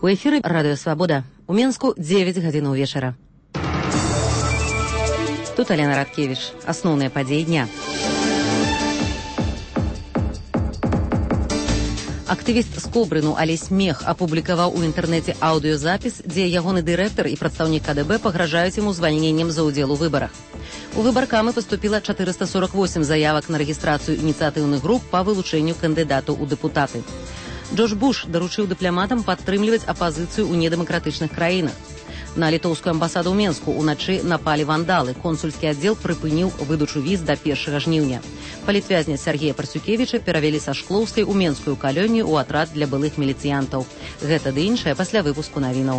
У эфіры Радыё Свабода. У Менску 9 гадзін вечара. Тут Алена Радкевіч. Асноўныя падзеі дня. Актывіст з Кобрыну Алесь Мех апублікаваў у інтэрнэце аўдыёзапіс, дзе ягоны дырэктар і прадстаўнік КДБ пагражаюць яму звальненнем за ўдзел у выбарах. У выбаркамы паступіла 448 заявак на рэгістрацыю ініцыятыўных груп па вылучэнню кандыдатаў у дэпутаты. Джордж Буш даручыў дыпламатам падтрымліваць апазіцыю ў недэмакратычных краінах. На літоўскую амбасаду ў Менску ўначы напалі вандалы. Консульскі аддзел прыпыніў выдачу віз да 1 жніўня. Палітвязня Сергея Парсюкевіча перавялі са Шклоўскай у Менскую калонію ў атрад для былых міліцыянтаў. Гэта ды іншае пасля выпуску навінаў.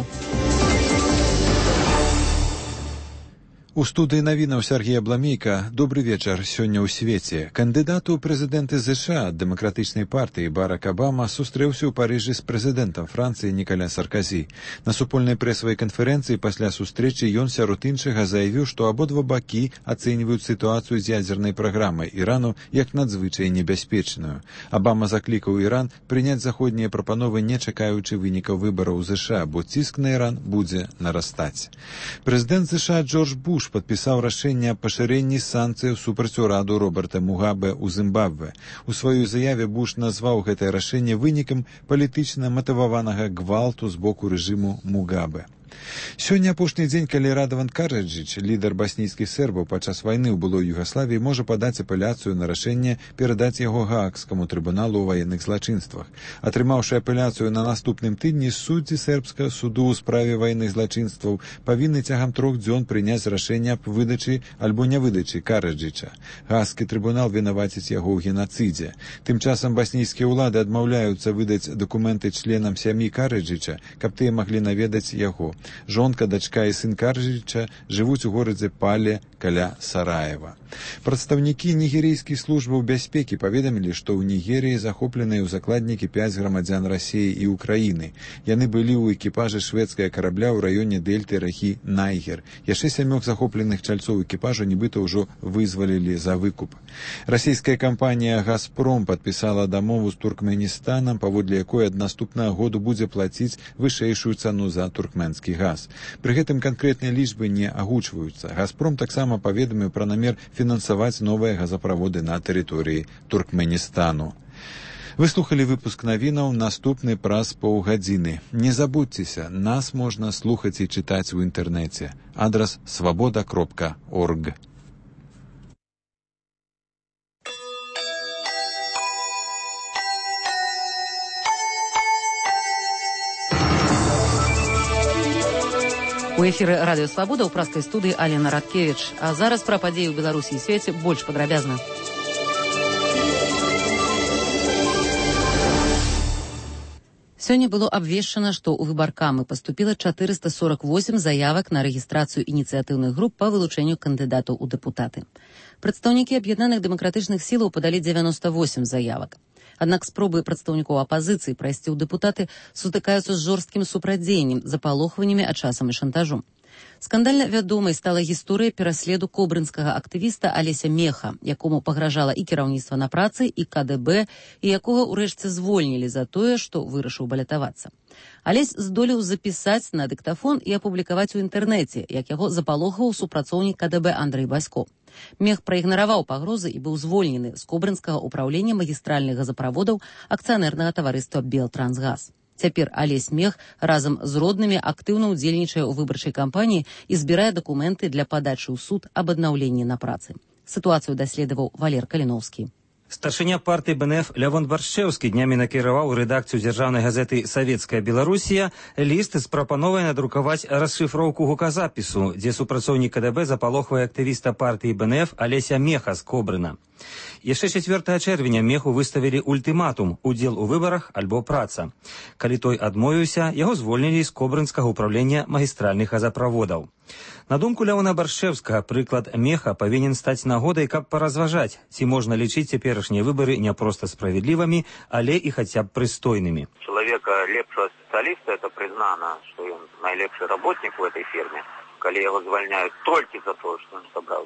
У студыі навінаў Сергея Бламейка. Добры вечар. Сёння ў свеце. Кандыдат у прэзідэнты ЗША ад дэмакратычнай партыі Барак Абама сустрэўся ў Парыжы з прэзідэнтам Францыі Нікаля Сарказі. На супольнай прэсавай канферэнцыі пасля сустрэчы ён сярод іншага заявіў, што абодва бакі ацэньваюць сітуацыю з ядзернай праграмай Ірану як надзвычай небяспечную. Абама заклікаў Іран прыняць заходнія прапановы, не чакаючы вынікаў выбараў у ЗША, бо ціск на Іран будзе нарастаць. Прэзідэнт ЗША Джордж Буш падпісаў рашэнне аб пашырэнні санкцыяў супраць ураду Роберта Мугабе ў Зімбабве. У сваёй заяве Буш назваў гэтае рашэнне вынікам палітычна матываванага гвалту з боку рэжыму Мугабе. Сёння апошні дзень, калі Радаван Караджыч, лідар баснійскіх сербаў падчас вайны ў былой Югаславіі, можа падаць апеляцыю на рашэнне перадаць яго Гаагскаму трыбуналу ў ваенных злачынствах. Атрымаўшы апеляцыю на наступным тыдні, суддзі сербскага суду ў справе ваенных злачынстваў павінны цягам 3 дзён прыняць рашэнне аб выдачы альбо нявыдачы Караджыча. Гаагскі трыбунал вінаваціць яго ў генацыдзе. Тым часам баснійскія ўлады адмаўляюцца выдаць дакументы членам сям'і Караджыча, каб тыя маглі наведаць яго. Жонка, дачка і сын Караджыча жывуць у горадзе Пале каля Сараева. Прадстаўнікі нігерыйскіх службаў бяспекі паведамілі, што ў Нігерыі захопленыя ў закладнікі 5 грамадзян Расіі і Украіны. Яны былі ў экіпажы шведскага карабля ў раёне дэльты ракі Найгер. Яшчэ 7 захопленых чальцоў экіпажу нібыта ўжо вызвалілі за выкуп. Расійская кампанія «Газпром» падпісала дамову з Туркменістанам, паводле якой ад наступнага году будзе плаціць вышэйшую цану за туркменскі газ. Пры гэтым канкрэтныя лічбы не агучваюцца. «Газпром» таксама паведаміў пра намер фінансаваць новыя газаправоды на тэрыторыі Туркменістану. Вы слухалі выпуск навінаў, наступны праз паўгадзіны. Не забудзьцеся, нас можна слухаць і чытаць у інтэрнэце. Адрас свабода.орг. У эфіры Радыё Свабода ў праскай студыі Алена Радкевіч. А зараз пра падзеі ў Беларусі і свеце больш падрабязна. Сёння было абвешчана, што ў выбаркамы паступіла 448 заявак на рэгістрацыю ініцыятыўных груп па вылучэнню кандыдатаў у дэпутаты. Прадстаўнікі аб'яднаных дэмакратычных сілаў падалі 98 заявак. Аднак спробы прадстаўнікоў апазіцыі прайсці ў дэпутаты сутыкаюцца з жорсткім супрацьдзеяннем, запалохваннямі, а часам і шантажом. Скандальна вядомай стала гісторыя пераследу кобрынскага актывіста Алеся Меха, якому пагражала і кіраўніцтва на працы, і КДБ, і якога ўрэшце звольнілі за тое, што вырашыў балятавацца. Алесь здолеў запісаць на дыктафон і апублікаваць у інтэрнэце, як яго запалохаў супрацоўнік КДБ Андрэй Басько. Мех праігнараваў пагрозы і быў звольнены з кобрынскага ўпраўлення магістральных газаправодаў акцыянернага таварыства «Белтрансгаз». Цяпер Алесь Мех разам з роднымі актыўна ўдзельнічае ў выбарчай кампаніі і збірае дакументы для падачы ў суд аб аднаўленні на працы. Сітуацыю даследаваў Валер Каліноўскі. Старшыня партыі БНФ Лявон Баршчэўскі днямі накіраваў у рэдакцыю дзяржаўнай газеты «Савецкая Беларусія» ліст з прапановай надрукаваць расшыфроўку гуказапісу, дзе супрацоўнік КДБ запалохвае актывіста партыі БНФ Алеся Меха з Кобрына. Яшчэ 4 чэрвеня Меху выставілі ультыматум – удзел у выбарах альбо праца. Калі той адмовіўся, яго звольнілі з кобрынскага ўпраўлення магістральных газаправодаў. На думку Лявона Баршчэўскага, прыклад Меха павінен стаць нагодай, каб паразважаць, ці можна лічыць цяперашнія выбары не проста справядлівымі, але і хаця б прыстойнымі. Чалавека лепшага спецыяліста, это прызнана, што ён найлепшы работнік у этой фірме, калі яго звальняюць толькі за тое, што ён сабраўся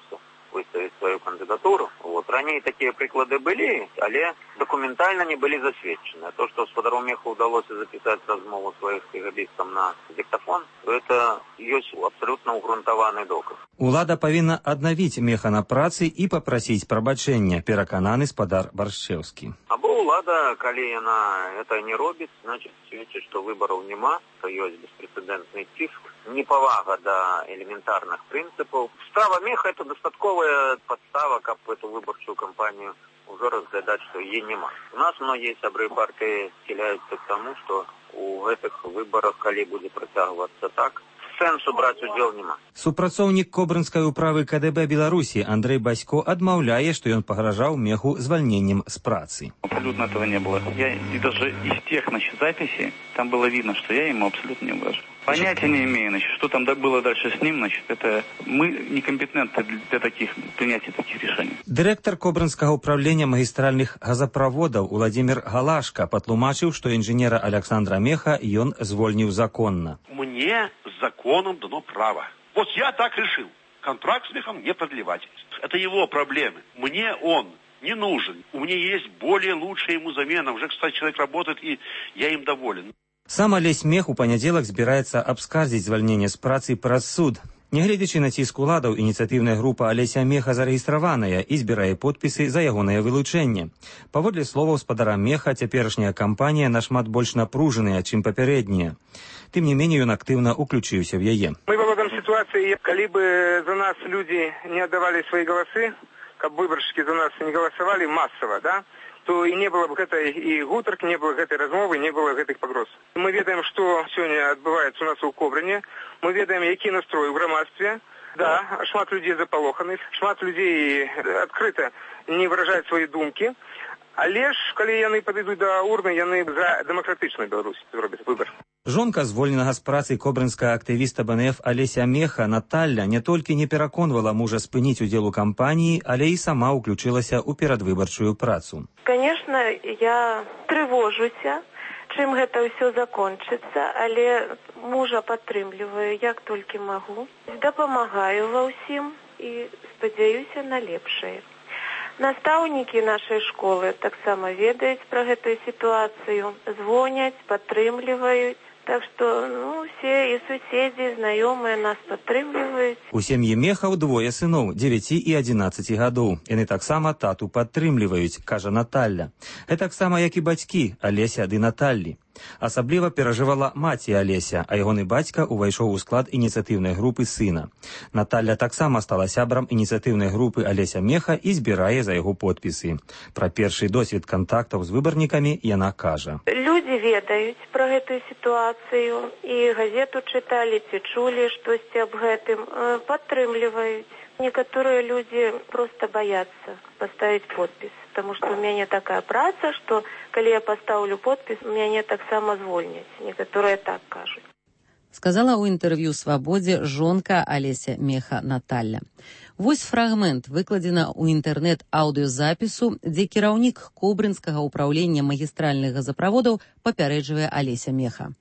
выставить свою кандидатуру. Вот. Ранее такие приклады были, але документально не были засведчены. А то, что Спадару Меху удалось записать размову своих кгбистов на диктофон, то это есть абсолютно угрунтованный доказ. Улада павінна аднавіць Меха на працы і папрасіць прабачэння, перакананы спадар Баршчэўскі. Або улада, калі яна это не робіць, значит сведчыць, што выбараў няма, то ёсць беспрэцэдэнтны ціск, непавага да элементарных прынцыпаў. Справа Меха – это дастатковая подстава, каб эту выбарчую кампанию уже разглядаць, што яе няма. У нас многія сябры партыі схіляюцца к тому, што у гэтых выбарах, калі будзе працягвацца так, сэнсу браць удзел няма. Супрацоўнік Кобрынскай управы КДБ Беларусі Андрей Басько адмаўляе, што ён пагражаў Меху звальненнем з працы. Абсолютно этого не было. И даже из тех, записей, там было видно, что я ему абсолютно не угрожал. Понятия не имею, что там было дальше с ним, это мы некомпетентны для принятия таких решений. Дырэктар Кобрынскага управлення магістральных газапроводаў Владимир Галашка патлумачыў, што інжынера Александра Меха ён звольніў законна. Мне законом дано право. Вот я так решил. Контракт с Мехом не продлевать. Это его проблемы. Мне он не нужен. У меня есть более лучшая ему замена. Уже, кстати, человек работает, и я им доволен. Сам Алесь Мех у панядзелак збіраецца абскардзіць звальненне з працы праз суд. Нягледзячы на ціск уладаў, ініцыятыўная група Алеся Меха зарэгістраваная і збірае подпісы за ягонае вылучэнне. Паводле словаў спадара Меха, цяперашняя кампанія нашмат больш напружаная, чым папярэдняя. Тым не менее, ён актыўна уключыўся в яе. Мы володаем ситуации, калі бы за нас люди не отдавали свои голосы, каб выборщики за нас не голосовали массово, да, то и не было бы этой и гутарки, не было этой размовы, не было этих погроз. Мы ведаем, что сегодня отбывается у нас у Кобрыне, мы ведаем, які настрой в громадстве. Да, шмат людей заполоханых, шмат людей открыто не выражают свои думки. Але ж, калі яны падыдуць да урны, яны за дэмакратычную Беларусь зробяць выбар. Жонка звольненага з працы кобрынскага актывіста БНФ Алеся Меха Наталья не толькі не пераконвала мужа спыніць удзел у кампаніі, але і сама ўключылася ў перадвыбарчую працу. Конечно, я трывожуся, чым гэта ўсё закончыцца, але мужа падтрымліваю, як толькі магу. Дапамагаю ва ўсім і спадзяюся на лепшае. Настаўнікі нашай школы таксама ведаюць пра гэтую сітуацыю, звоняць, падтрымліваюць. Так што, все і суседзі, знаёмыя нас падтрымліваюць. У сям'і Мехаў двое сыноў, 9 і 11 гадоў. Яны таксама тату падтрымліваюць, кажа Наталья. Гэтаксама, як і бацькі Алеся ды Наталлі. Асабліва перажывала маці Алеся, а ягоны бацька ўвайшоў у склад ініцыятыўнай групы сына. Наталья таксама стала сябрам ініцыятыўнай групы Алеся Меха і збірае за яго подпісы. Пра першы досвед кантактаў з выбарнікамі яна кажа. Людзі ведаюць пра гэтую сітуацыю і газету чыталі ці чулі штосьці аб гэтым, падтрымліваюць. Некоторые люди просто боятся поставить подпись, потому что у меня такая праца, что, когда я поставлю подпись, меня так само звольнять. Некоторые так кажут. Сказала ў інтэрв'ю «Свабодзе» жонка Алеся Меха Наталья. Вось фрагмент выкладзена ў інтэрнэт-аўдыёзапісу, дзе кіраўнік Кобрынскага ўпраўлення магістральных газаправодаў папярэджвае Алеся Меха.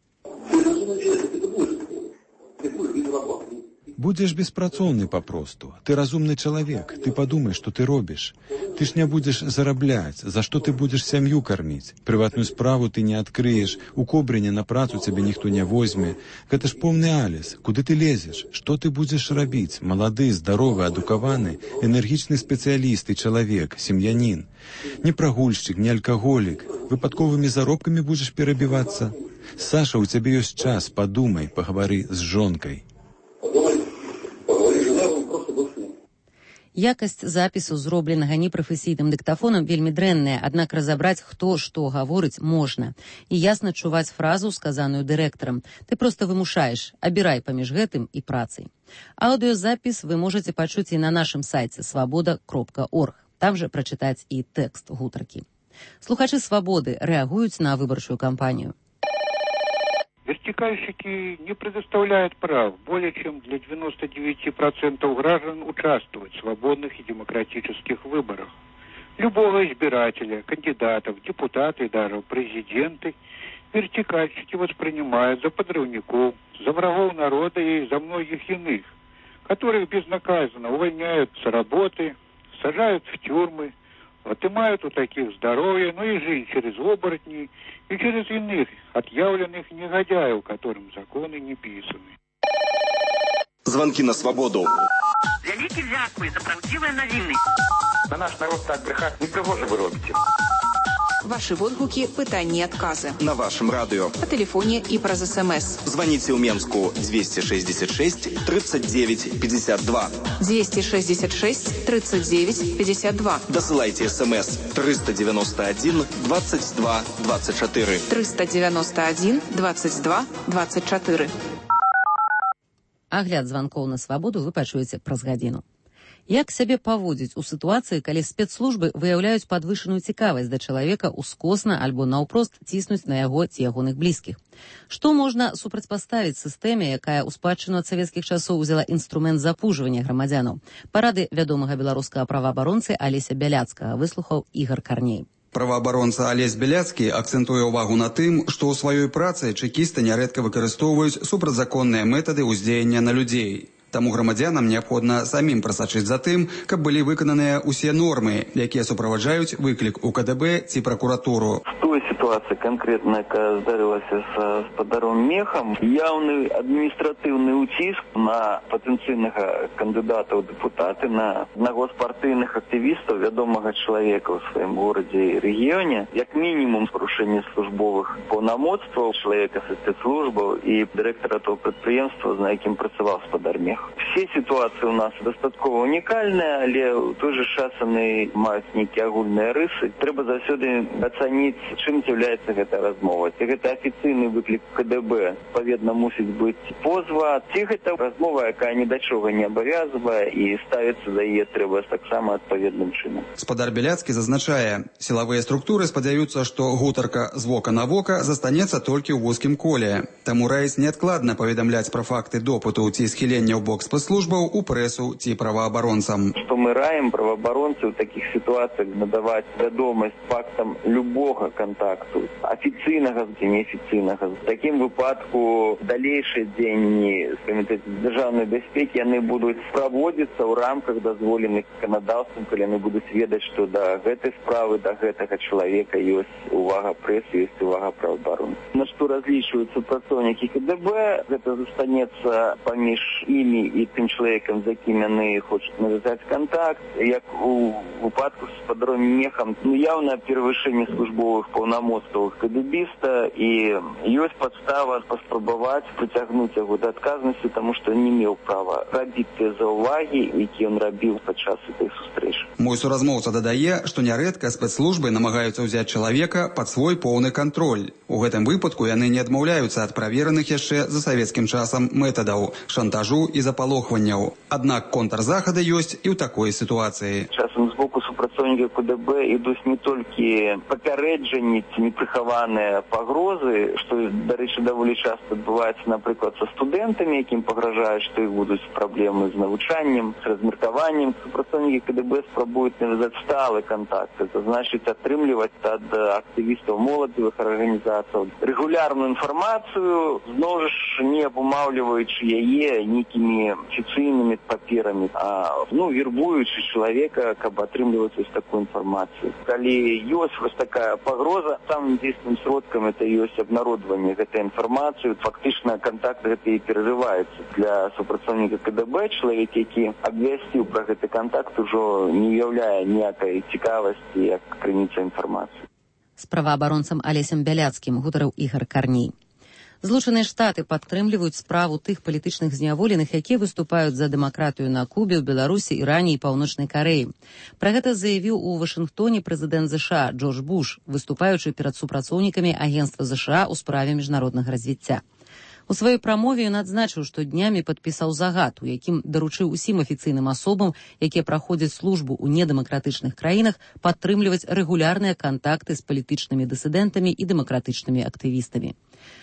Будзеш беспрацоўны папросту. Ты разумны чалавек, ты падумай, што ты робіш. Ты ж не будзеш зарабляць, за што ты будзеш сям'ю карміць. Прыватную справу ты не адкрыеш, у Кобрыне на працу цябе ніхто не возьме. Гэта ж поўны алес. Куды ты лезеш? Што ты будзеш рабіць? Малады, здаровы, адукаваны, энергічны спецыяліст і чалавек, сем'янін. Не прагульшчык, не алкаголік. Выпадковымі заробкамі будзеш перабівацца. Саша, у цябе ёсць час, падумай, пагавары з жонкай. Якасць запісу, зробленага непрафесійным дыктафонам, вельмі дрэнная, аднак разабраць, хто што гаворыць, можна. І ясна чуваць фразу, сказаную дырэктарам. Ты проста вымушаеш, абірай паміж гэтым і працай. Аўдыёзапіс вы можаце пачуць і на нашым сайце swaboda.org. Там жа прачытаць і тэкст гутаркі. Слухачы «Свабоды» рэагуюць на выбарчую кампанію. Вертикальщики не предоставляют прав более чем для 99% граждан участвовать в свободных и демократических выборах. Любого избирателя, кандидатов, депутаты и даже президенты вертикальщики воспринимают за подрывников, за врагов народа и за многих иных, которых безнаказанно увольняют с работы, сажают в тюрьмы, отнимают у таких здоровье, но и жизнь через оборотней и через иных отъявленных негодяев, которым законы не писаны. Звонки на свободу. Вялікі дзякуй за правдивые новины. На наш народ так брехать не пригоже вы робите. Ваши водгуки, пытания и отказы. На вашем радио. По телефоне и праз СМС. Звоните в Менску 266 39 52. 266 39 52. Досылайте СМС 391 22 24. 391 22 24. Агляд званкоў на свабоду вы пачуеце праз гадзіну. Як сябе паводзіць у сітуацыі, калі спецслужбы выяўляюць падвышаную цікавасць да чалавека ускосна альбо наўпрост ціснуць на яго ці ягоных блізкіх? Што можна супрацьпаставіць сістэме, якая ў спадчыну ад савецкіх часоў узяла інструмент запужвання грамадзянаў? Парады вядомага беларускага праваабаронцы Алеся Бяляцкага выслухаў Ігар Карней. Праваабаронца Алесь Бяляцкі акцэнтуе ўвагу на тым, што ў сваёй працы чэкісты нярэдка выкарыстоўваюць супрацьзаконныя метады ўздзеяння на людзей. Таму грамадзянам неабходна самім прасачыць за тым, каб былі выкананыя ўсе нормы, якія суправаджаюць выклік у КДБ ці пракуратуру. В той ситуации конкретно, якая здарылася с спадаром Мехом, явный административный утиск на потенциального кандидата в депутаты, на одного з партийных активистов, вядомого человека в своем городе и регионе, як минимум порушение службовых полномочств человека со спецслужбов и директора того предприемства, на яким працаваў спадар Мех. Все ситуации у нас дастаткова унікальныя, але ў той же час яны маюць нейкія агульныя рысы. Трэба заўсёды ацаніць, чым з'яўляецца гэта размова. Ці гэта афіцыйны выклік КДБ, адпаведна мусіць быць позва, ці гэта размова, якая ні да чога не абавязвае і ставіцца за яе трэба таксама адпаведным чынам. Спадар Бяляцкі зазначае, сілавыя структуры спадзяюцца, што гутарка з вока на вока застанецца толькі ў вузкім коле. Таму раіць неадкладна паведамляць пра факты допыту ці схілення ў бок спецслужбаў у прэсу ці праваабаронцам. Што мы раім праваабаронцы ў такіх сітуацыях надаваць вядомасць фактам любога контакту, афіцыйнага ці неафіцыйнага. В такім выпадку далейшыя дзеянні Камітэта дзяржаўнай бяспекі яны будуць праводзіцца ў рамках дазволеных заканадаўствам, калі яны будуць ведаць, што да гэтай справы, да гэтага чалавека ёсць увага прэсы, ёсць увага праваабаронцы. На што разлічваюцца працоўнікі КДБ, гэта застанецца паміж імі і тым чалавекам, з якім яны хочуць навязаць контакт. Як у выпадку з спадаром Мехом, явное перевышение службовых полномочств КДБиста, и есть подстава паспрабаваць прыцягнуць яго да адказнасці, тому што не меў права рабіць тыя заўвагі, які ён рабіў падчас этой сустрэчы. Мой суразмоўца дадае, што нярэдка спецслужбы намагаюцца ўзяць чалавека пад свой поўны кантроль. У гэтым выпадку яны не адмаўляюцца ад правераных яшчэ за савецкім часам метадаў шантажу і запалохванняў. Аднак контрзахады ёсць і ў такой сітуацыі. Часам з боку супрацоўнікаў КДБ ідуць не толькі папярэджанні ці непрыхаваныя пагрозы, што, дарэчы, даволі часта адбываецца, напрыклад, са студэнтамі, якім пагражаюць, што іх будуць праблемы з навучаннем, з размеркаваннем. Супрацоўнікі КДБ спрабуюць навязаць сталы контакт. Это значыць атрымліваць ад актывістаў моладзевых арганізацый рэгулярную інфармацыю, зноў ж не абумаўліваючы яе нейкімі афіцыйнымі паперамі, а вербуючы чалавека, каб атрымліваць вось такую інфармацыю. Калі ёсць вось такая пагроза, самым дзейсным сродкам это ёсць абнародаванне гэтай інфармацыі. Фактычна контакт гэты і перарываецца. Для супрацоўніка КДБ чалавек, які абвясціў пра гэты контакт, ужо не ўяўляе ніякай цікавасці як крыніца інфармацыі. З праваабаронцам Алесем Бяляцкім гутарыў Ігар Карней. Злучаныя Штаты падтрымліваюць справу тых палітычных зняволеных, якія выступаюць за дэмакратыю на Кубе, ў Беларусі, Іране і Паўночнай Карэі. Пра гэта заявіў у Вашынгтоне прэзідэнт ЗША Джордж Буш, выступаючы перад супрацоўнікамі Агенцтва ЗША ў справе міжнароднага развіцця. У сваёй прамове ён адзначыў, што днямі падпісаў загад, у якім даручыў усім афіцыйным асобам, якія праходзяць службу ў недэмакратычных краінах, падтрымліваць рэгулярныя кантакты з палітычнымі дысідэнтамі і дэмакратычнымі актывістамі.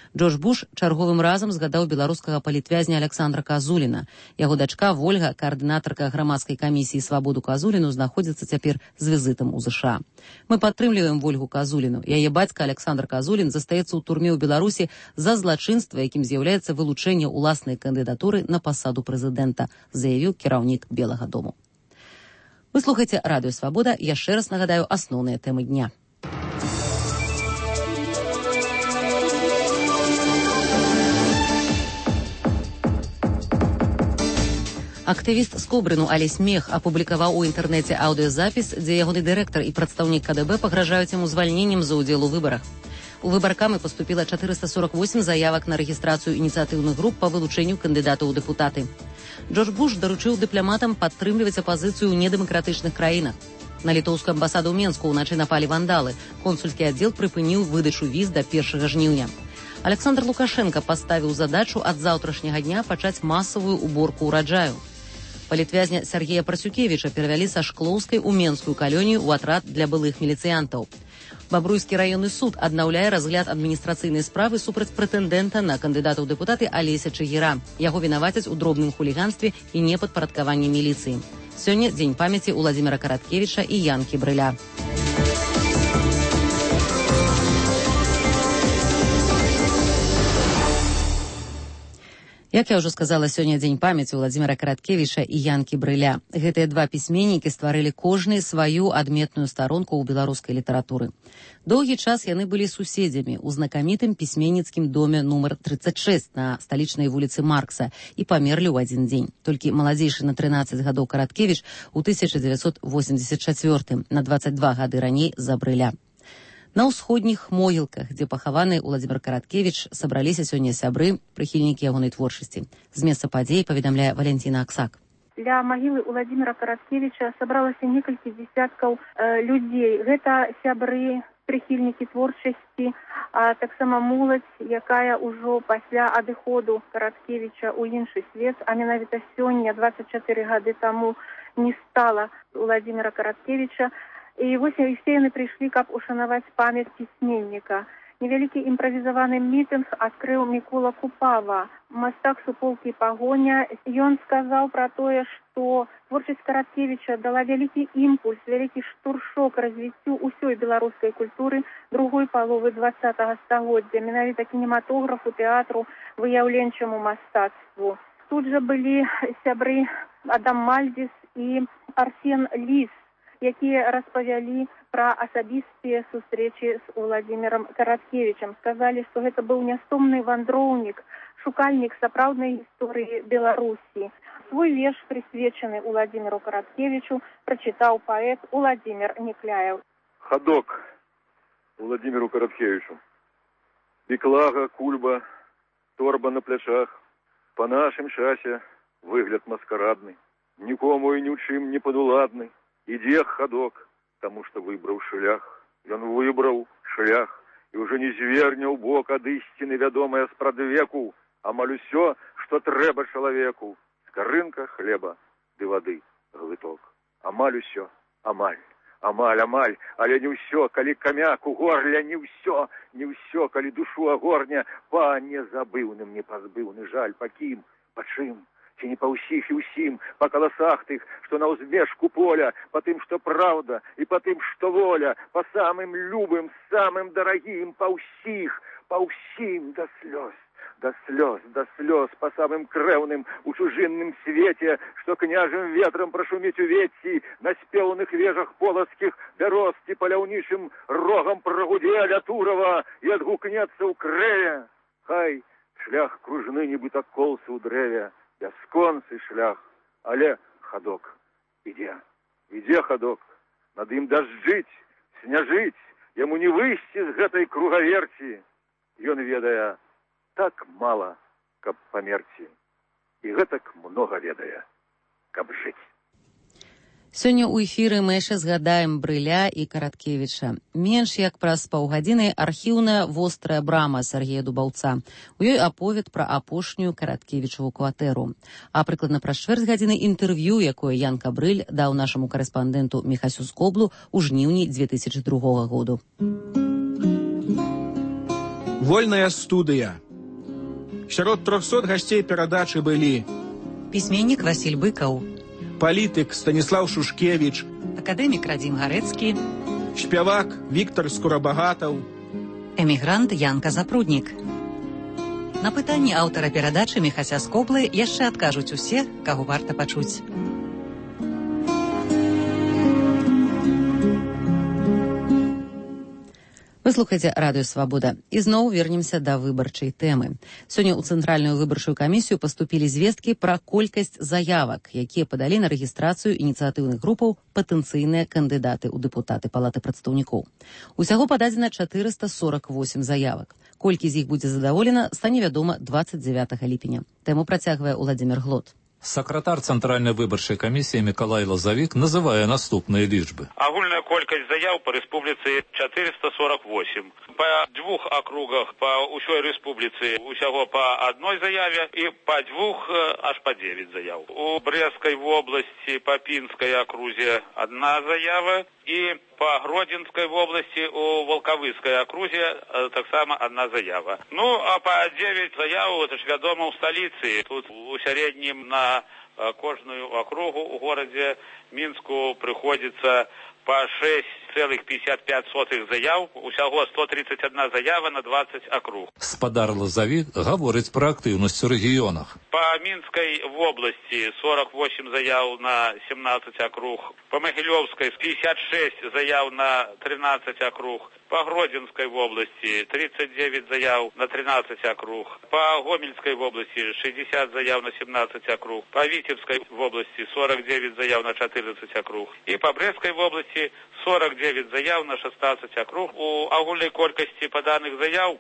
Джордж Буш чарговым разам згадаў беларускага палітвязня Александра Казуліна. Яго дачка Вольга, координатарка грамадскай камісіі «Свабоду» Казуліну, знаходзіцца цяпер з візітам у США. Мы падтрымліваем Вольгу Казуліну. Яе бацька Александр Казулін застаецца ў турме ў Беларусі за злачынства, якім з'яўляецца вылучэнне ўласнай кандыдатуры на пасаду прэзідэнта, заявіў кіраўнік Белага дому. Вы слухаеце радыё «Свабода». Яшчэ раз нагадаю асноўныя тэмы дня. Актывіст з Кобрыну Алесь Мех апублікаваў у інтэрнэце аўдыёзапіс, дзе ягоны дырэктар і прадстаўнік КДБ пагражаюць яму звальненнем за ўдзел у выбарах. У выбаркамы паступіла 448 заявак на рэгістрацыю ініцыятыўных груп па вылучэнню кандыдатаў у дэпутаты. Джордж Буш даручыў дыпламатам падтрымліваць апазіцыю ў недэмакратычных краінах. На літоўскую амбасаду ў Менску ўначы напалі вандалы. Консульскі аддзел прыпыніў выдачу віз да 1 жніўня. Александр Лукашенко паставіў задачу ад заўтрашняга дня пачаць масавую уборку ўраджаю. Палітвязня Сергея Прасюкевіча перавялі са Шклоўскай у Менскую калонію ў атрад для былых міліцыянтаў. Бабруйскі раённы суд аднаўляе разгляд адміністрацыйнай справы супраць прэтэндэнта на кандыдата ў дэпутаты Алеся Чыгіра. Яго вінавацяць у дробным хуліганстве і непадпарадкаванні міліцыі. Сёння дзень памяці Уладзіміра Караткевіча і Янкі Брыля. Як я ўжо сказала, сёння дзень памяці Уладзіміра Караткевіча і Янкі Брыля. Гэтыя два пісьменнікі стварылі кожны сваю адметную старонку ў беларускай літаратуры. Доўгі час яны былі суседзямі ў знакамітым пісьменніцкім доме нумар 36 на сталічнай вуліцы Маркса і памерлі ў адзін дзень. Толькі маладзейшы на 13 гадоў Караткевіч у 1984, на 22 гады раней за Брыля. На ўсходніх могілках, дзе пахаваны Уладзімір Караткевіч, сабраліся сёння сябры, прыхільнікі ягонай творчасці. З месца падзей паведамляе Валентина Аксак. Для магілы Уладзіміра Караткевіча сабралася некалькі дзесяткаў людзей. Гэта сябры, прыхільнікі творчасці, а таксама моладзь, якая ўжо пасля адыходу Караткевіча ў іншы свет, а менавіта сёння, 24 гады таму, не стала Уладзіміра Караткевіча. І вось усе яны прыйшлі, каб ушанаваць памяць пісьменніка. Невялікі імправізаваны мітынг адкрыў Мікола Купава, мастак суполкі Пагоня. Ён сказаў пра тое, што творчасць Караткевіча дала вялікі імпульс, вялікі штуршок развіццю ўсёй беларускай культуры другой паловы 20-го стагоддзя, менавіта кінематографу, тэатру, выяўленчаму мастацтву. Тут жа былі сябры Адам Мальдзіс і Арсен Ліс, якія распавялі пра асабістыя сустрэчы з Уладзімірам Караткевічам. Сказалі, што гэта быў нястомны вандроўнік, шукальнік сапраўднай гісторыі Беларусі. Свой верш, прысвечаны Уладзіміру Караткевічу, прачытаў паэт Уладзімір Некляев. Ходок Уладзіміру Караткевічу. Пеклага, кульба, торба на плячах. Па нашым часе выгляд маскарадны, нікому і ні ў чым не падуладны. Ідзе ходок, таму што выбраў шлях. Ён выбраў шлях і ўжо не зверне ў бок ад ісціны вядомая спрадвеку, амаль усё, што трэба чалавеку. Скарынка хлеба ды вады глыток. Амаль усё, амаль, але не ўсё, калі камяк у горле, не ўсё, калі душу агорня, па незабыўным, непазбыўны жаль, па кім, па чым. Ці не па ўсіх і ўсім, па каласах тых, што на ўзбежку поля, па тым, што праўда, і па тым, што воля, па самым любым, самым дарагім, па ўсім да слёз, па самым крэўным у чужынным свеце, што княжым ветрам прашуміць у вецці, на спеўных вежах полацкіх бяроз ці паляўнічым рогам прагудзе ля Турава і адгукнецца ў крэе. Хай шлях кружны, нібыта колсы ў дрэве, бясконцы шлях, але ходок ідзе ходок, над ім дажджыць, сняжыць, яму не выйсці з гэтай кругаверці. Ён ведае так мала, каб памерці, і гэтак многа ведае, каб жыць. Сёння ў эфіры мы яшчэ згадаем Брыля і Караткевіча. Менш як праз паўгадзіны архіўная вострая брама Сергея Дубаўца. У ёй аповед пра апошнюю Караткевічаву кватэру. А прыкладна праз чвэрць гадзіны інтэрв'ю, якое Янка Брыль даў нашаму карэспандэнту Міхасю Скоблу ў жніўні 2002 году. Вольная студыя. Сярод 300 гасцей перадачы былі пісьменнік Васіль Быкаў, палітык Станіслаў Шушкевіч, акадэмік Радзім Гарэцкі, спявак Віктор Скурабагатаў, эмігрант Янка Запруднік. На пытанні аўтара перадачы Міхася Скоблы яшчэ адкажуць усе, каго варта пачуць. Вы слухаеце радыё «Свабода». І зноў вернемся да выбарчай тэмы. Сёння ў Цэнтральную выбарчую камісію паступілі звесткі пра колькасць заявак, якія падалі на рэгістрацыю ініцыятыўных групаў патэнцыйныя кандыдаты ў дэпутаты Палаты прадстаўнікоў. Усяго пададзена 448 заявак. Колькі з іх будзе задаволена, стане вядома 29 ліпеня. Тэму працягвае Уладзімір Глот. Сакратар Цэнтральнай выбарчай камісіі Мікалай Лазавік называе наступныя лічбы. Агульная колькасць заяў па рэспубліцы 448. Па двух акругах па ўсёй рэспубліцы усяго па одной заяве і па двух аж па 9 заяў. У Брэсцкай вобласці па Пінскай акрузе одна заява і па Гродзенскай вобласці у Волковыскай акрузе таксама одна заява. Ну, а па 9 заяў, это ж вядома ў сталіцы. Тут у сярэднім на кожную акругу у горадзе Мінску прыходзіцца па 6,55 заяў, усяго 131 заява на 20 акруг. Спадар Лазавік гаворыць пра актыўнасць у рэгіёнах. Па Мінскай вобласці 48 заяў на 17 акруг, па Магілёўскай 56 заяў на 13 акруг, па Гродзенскай вобласці 39 заяў на 13 акруг, па Гомельскай вобласці 60 заяў на 17 акруг, па Віцебскай вобласці 49 заяў на 14 акруг і па Брэсцкай вобласці 49 заяў на 16 акруг. У агульнай колькасці паданых заяў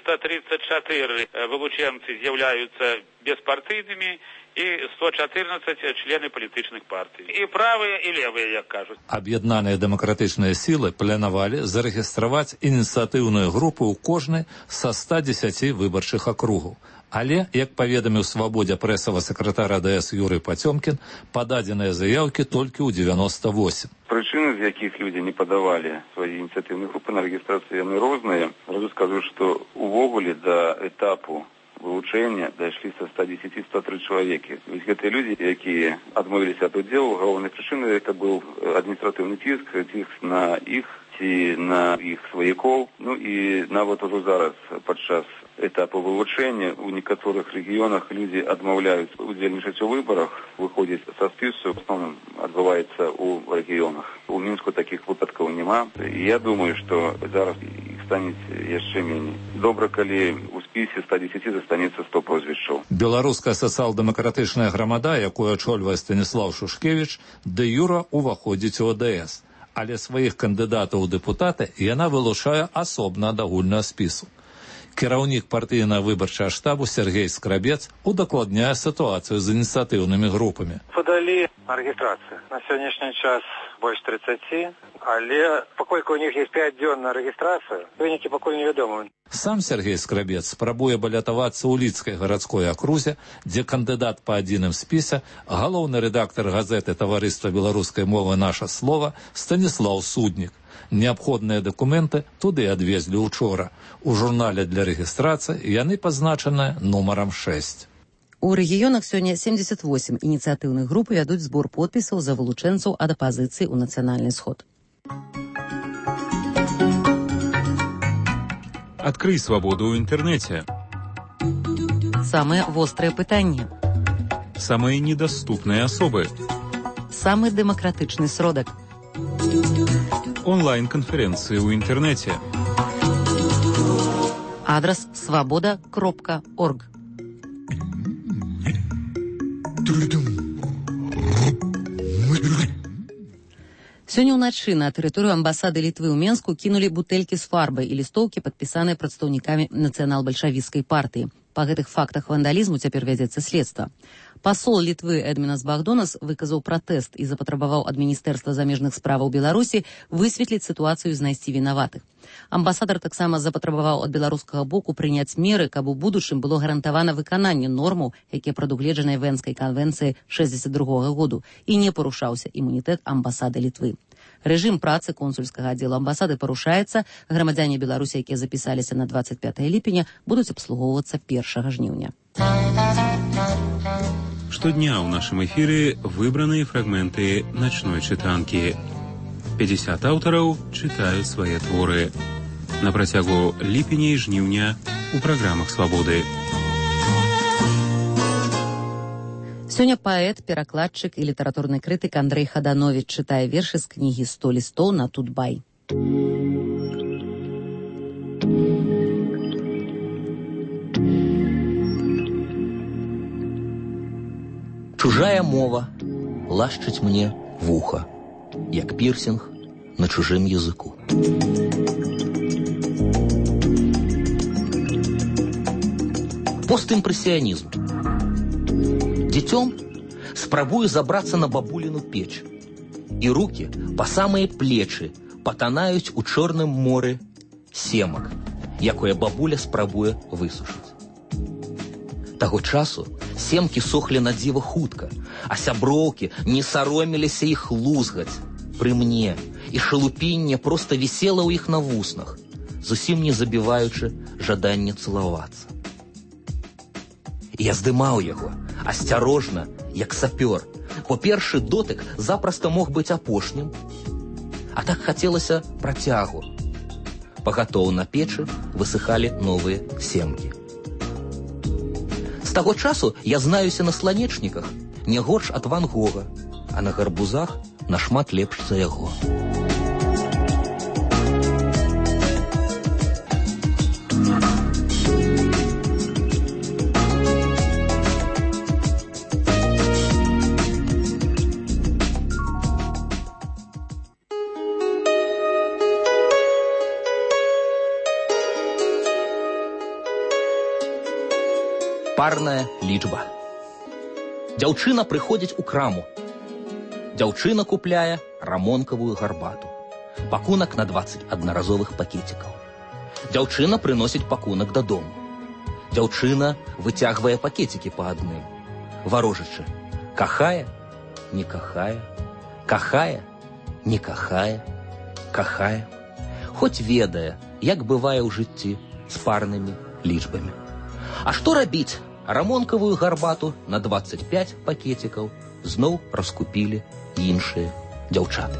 334 вылучэнцы з'яўляюцца беспартыйнымі і 114 члены палітычных партый. І правыя, і левыя, як кажуць. Аб'яднаныя дэмакратычныя сілы планавалі зарэгістраваць ініцыятыўную групу ў кожнай са 110 выбарчых акругаў. Але, як паведаміў «Свабодзе» прэсавы сакратар АДС Юрый Пацёмкін, пададзеныя заяўкі толькі ў 98. Прычыны, з якіх людзі не падавалі свае ініцыятыўныя групы на рэгістрацыю, яны розныя. Зразу скажу, што увогуле да этапу вылучэння дайшлі са 110-103 чалавекі. Вось гэтыя людзі, якія адмовіліся ад удзелу, галоўнай прычынай это быў адміністратыўны ціск на іх ці на іх сваякоў. Ну і нават ужо зараз падчас этапу вылучэння у некаторых рэгіёнах людзі адмаўляюць удзельнічаць у выбарах, выходзяць са спісу, в основном адбываецца ў рэгіёнах. У Мінску такіх выпадкаў няма. Я думаю, што зараз іх стане яшчэ меней. Добра, калі у спісе 110 застанецца 100 прозвішчаў. Беларуская сацыял-дэмакратычная грамада, якую ачольвае Станіслаў Шушкевіч, дэ-юра ўваходзіць у АДС. Але сваіх кандыдатаў у дэпутаты яна вылучае асобна ад агульнага спісу. Кіраўнік партыйна-выбарчага штабу Сергей Скрабец удакладняе сітуацыю з ініцыятыўнымі групамі. Падалі на рэгістрацыю. На сённяшні час больш 30, але паколькі у них есть 5 дзён на рэгістрацыю, вынікі пакуль невядомыя. Сам Сергей Скрабец спрабуе балятавацца ў Лідскай гарадской акрузе, дзе кандыдат па адзіным спісе, галоўны рэдактар газеты «Таварыства беларускай мовы Наша слова» Станіслаў Суднік. Неабходныя дакументы туды адвезлі учора. У журнале для рэгістрацыі яны пазначаныя нумарам 6. У рэгіёнах сёння 78 ініцыятыўных груп вядуць збор подпісаў за вылучэнцаў ад апазіцыі ў нацыянальны сход. Адкрый свабоду ў інтэрнэце. Самыя вострыя пытанні. Самыя недаступныя асобы. Самы дэмакратычны сродак. Онлайн-канферэнцыі ў інтэрнэце. Адрас свабода.орг. Сёння ўначы на тэрыторыю амбасады Літвы ў Менску кінулі бутэлькі з фарбай і лістоўкі, падпісаныя прадстаўнікамі нацыянал-бальшавіцкай партыі. Па гэтых фактах вандалізму цяпер вядзецца следства. Пасол Літвы Эдмінас Багдонас выказаў пратэст і запатрабаваў ад Міністэрства замежных справаў Беларусі высветліць сітуацыю і знайсці вінаватых. Амбасадар таксама запатрабаваў ад беларускага боку прыняць меры, каб у будучым было гарантавана выкананне нормаў, якія прадугледжаныя Венскай канвенцыяй 62 году, і не парушаўся імунітэт амбасады Літвы. Рэжым працы консульскага аддзела амбасады парушаецца. Грамадзяне Беларусі, якія запісаліся на 25 ліпеня, будуць абслугоўвацца 1 жніўня. Штодня ў нашым эфіры выбраныя фрагменты начной чытанкі. 50 аўтараў чытаюць свае творы. На працягу ліпеня і жніўня у праграмах «Свабоды». Сёння паэт, перакладчык і літаратурны крытык Андрэй Хадановіч чытае вершы з кнігі «100 лістоў на Тутбай». Чужая мова лашчыць мне вуха, як пірсінг на чужым языку. Постімпрэсіянізм. Дзіцём спрабую забрацца на бабуліну печ, і рукі па самыя плечы патанаюць у чорным моры семак, якое бабуля спрабуе высушыць. Таго часу семкі сохлі на дзіва хутка, а сяброўкі не саромеліся іх лузгаць пры мне, і шалупінне проста вісела ў іх на вуснах, зусім не забіваючы жаданне цалавацца. Я здымаў яго, асцярожна, як сапёр, бо першы дотык запросто мог быць апошнім, а так хацелася працягу. Пагатоў на печы высыхалі новыя семкі. З таго часу я знаюся на сланечніках не горш ад Ван Гога, а на гарбузах нашмат лепш за яго. Парная лічба. Дзяўчына прыходзіць у краму. Дзяўчына купляе рамонкавую гарбату. Пакунак на 20 аднаразовых пакетикаў. Дзяўчына прыносіць пакунак дадому. Дзяўчына выцягвае пакетики па адным. Варожачы. Кахае, не кахае. Кахае, не кахае. Кахае. Хоць ведае, як бывае ў жыцці з парнымі лічбамі. А што рабіць? Рамонкавую гарбату на 25 пакетикаў зноў раскупілі іншыя дзяўчаты.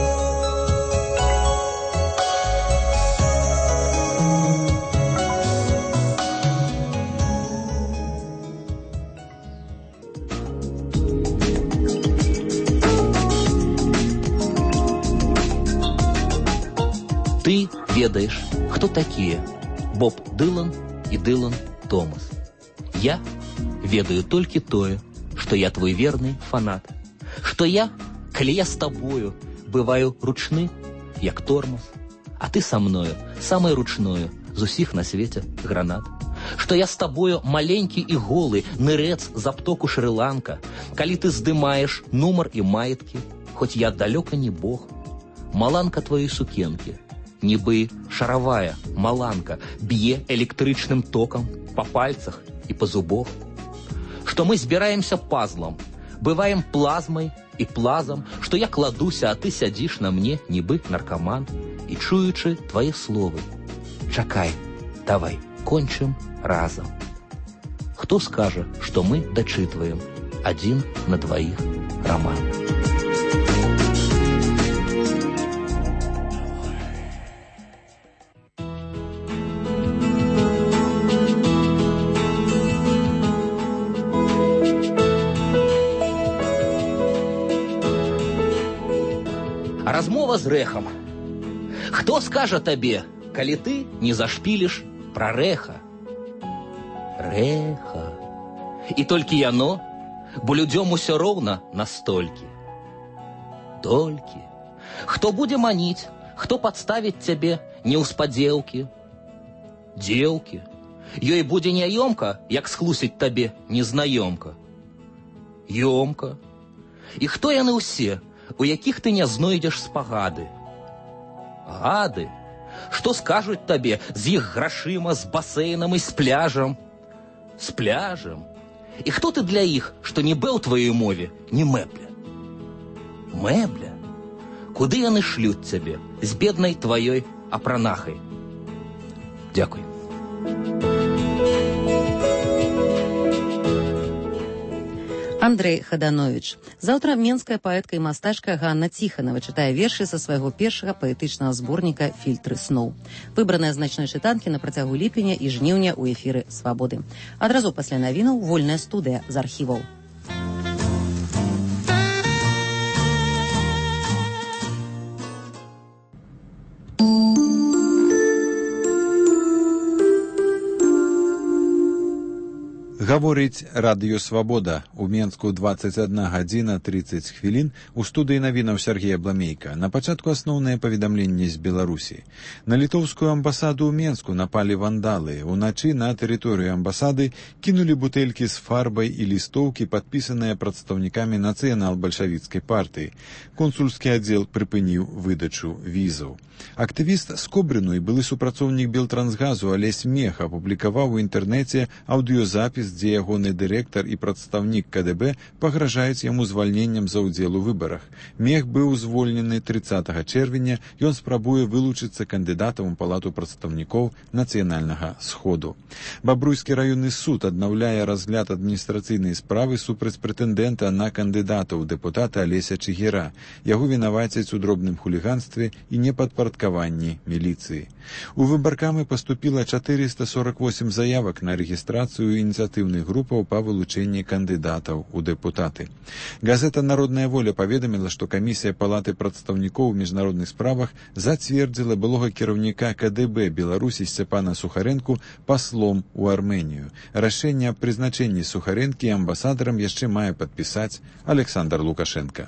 Ты ведаеш, хто такія Боб Дылан і Дылан Томас. Я ведаю толькі тое, што я твой верны фанат, што я, калі я з табою, бываю ручны, як тормоз, а ты са мною, самай ручною з усіх на свеце гранат, што я з табою маленькі і голы, нырец з аптоку Шры-Ланка, калі ты здымаеш нумар і маеткі, хоць я далёка не бог, маланка твоей сукенкі, нібы шаравая маланка б'е электрычным токам па пальцах і па зубах, што мы збіраемся пазлам, бываем плазмай і плазам, што я кладуся, а ты сядзіш на мне, нібы наркаман, і чуючы твае словы. Чакай, давай, кончым разам. Хто скажа, што мы дачытваем адзін на дваіх раман? Размова з рэхам. Хто скажа табе, калі ты не зашпіліш пра рэха? Рэха. І толькі яно, бо людзём усё роўна настолькі. Толькі. Хто будзе маніць, хто падставіць цябе неўспадзеўкі? Дзеўкі. Ёй будзе няёмка, як схлусіць табе незнаёмка. Ёмка. І хто яны ўсе, у якіх ты не знойдзеш спагады? Гады. Што скажуць табе з іх грашыма, з басейнам і з пляжам? З пляжам. І хто ты для іх, што не быў тваёй мове, не мэбля? Мэбля? Куды яны шлют цябе з беднай тваёй апранахай? Дзякуй. Андрей Хаданович. Заўтра менская паэтка і мастачка Ганна Ціханова чытае вершы са свайго першага паэтычнага зборніка «Фільтры сноў». Выбраныя з начной чытанкі на працягу ліпеня і жніўня ў эфіры «Свабоды». Адразу пасля навінаў вольная студыя з архіваў. Гаворыць радыё «Свабода». У Менску 21 гадзіна 30 хвілін. У студыі навінаў Сергея Бламейка. На пачатку асноўнае паведамленне з Беларусі. На літоўскую амбасаду ў Менску напалі вандалы. Уначы на тэрыторыю амбасады кінулі бутэлькі з фарбай і лістоўкі, падпісаныя прадстаўнікамі нацыянал-бальшавіцкай партыі. Консульскі аддзел прыпыніў выдачу візаў. Актывіст з Кобрыну і былы супрацоўнік Белтрансгазу Алесь Мех апублікаваў у інтэрнэце аўдыёзапіс, дзе ягоны дырэктар і прадстаўнік КДБ пагражаюць яму звальненнем за ўдзел у выбарах. Мех быў звольнены 30 чэрвеня, ён спрабуе вылучыцца кандыдатам у палату прадстаўнікоў нацыянальнага сходу. Бабруйскі раённы суд аднаўляе разгляд адміністрацыйнай справы супраць прэтэндэнта на кандыдата ў дэпутаты Алеся Чыгера. Яго вінавацяць у дробным хуліганстве і непадпарадкаванні міліцыі. У выбаркамы паступіла 448 заявак на рэгістрацыю ініцыятыўных групаў па вылучэнні кандыдатаў у дэпутаты. Газета «Народная воля» паведаміла, што камісія палаты прадстаўнікоў у міжнародных справах зацвердзіла былога кіраўніка КДБ Беларусі Сцяпана Сухарэнку паслом у Арменію. Рашэнне аб прызначэнні Сухарэнкі амбасадарам яшчэ мае падпісаць Александр Лукашенко.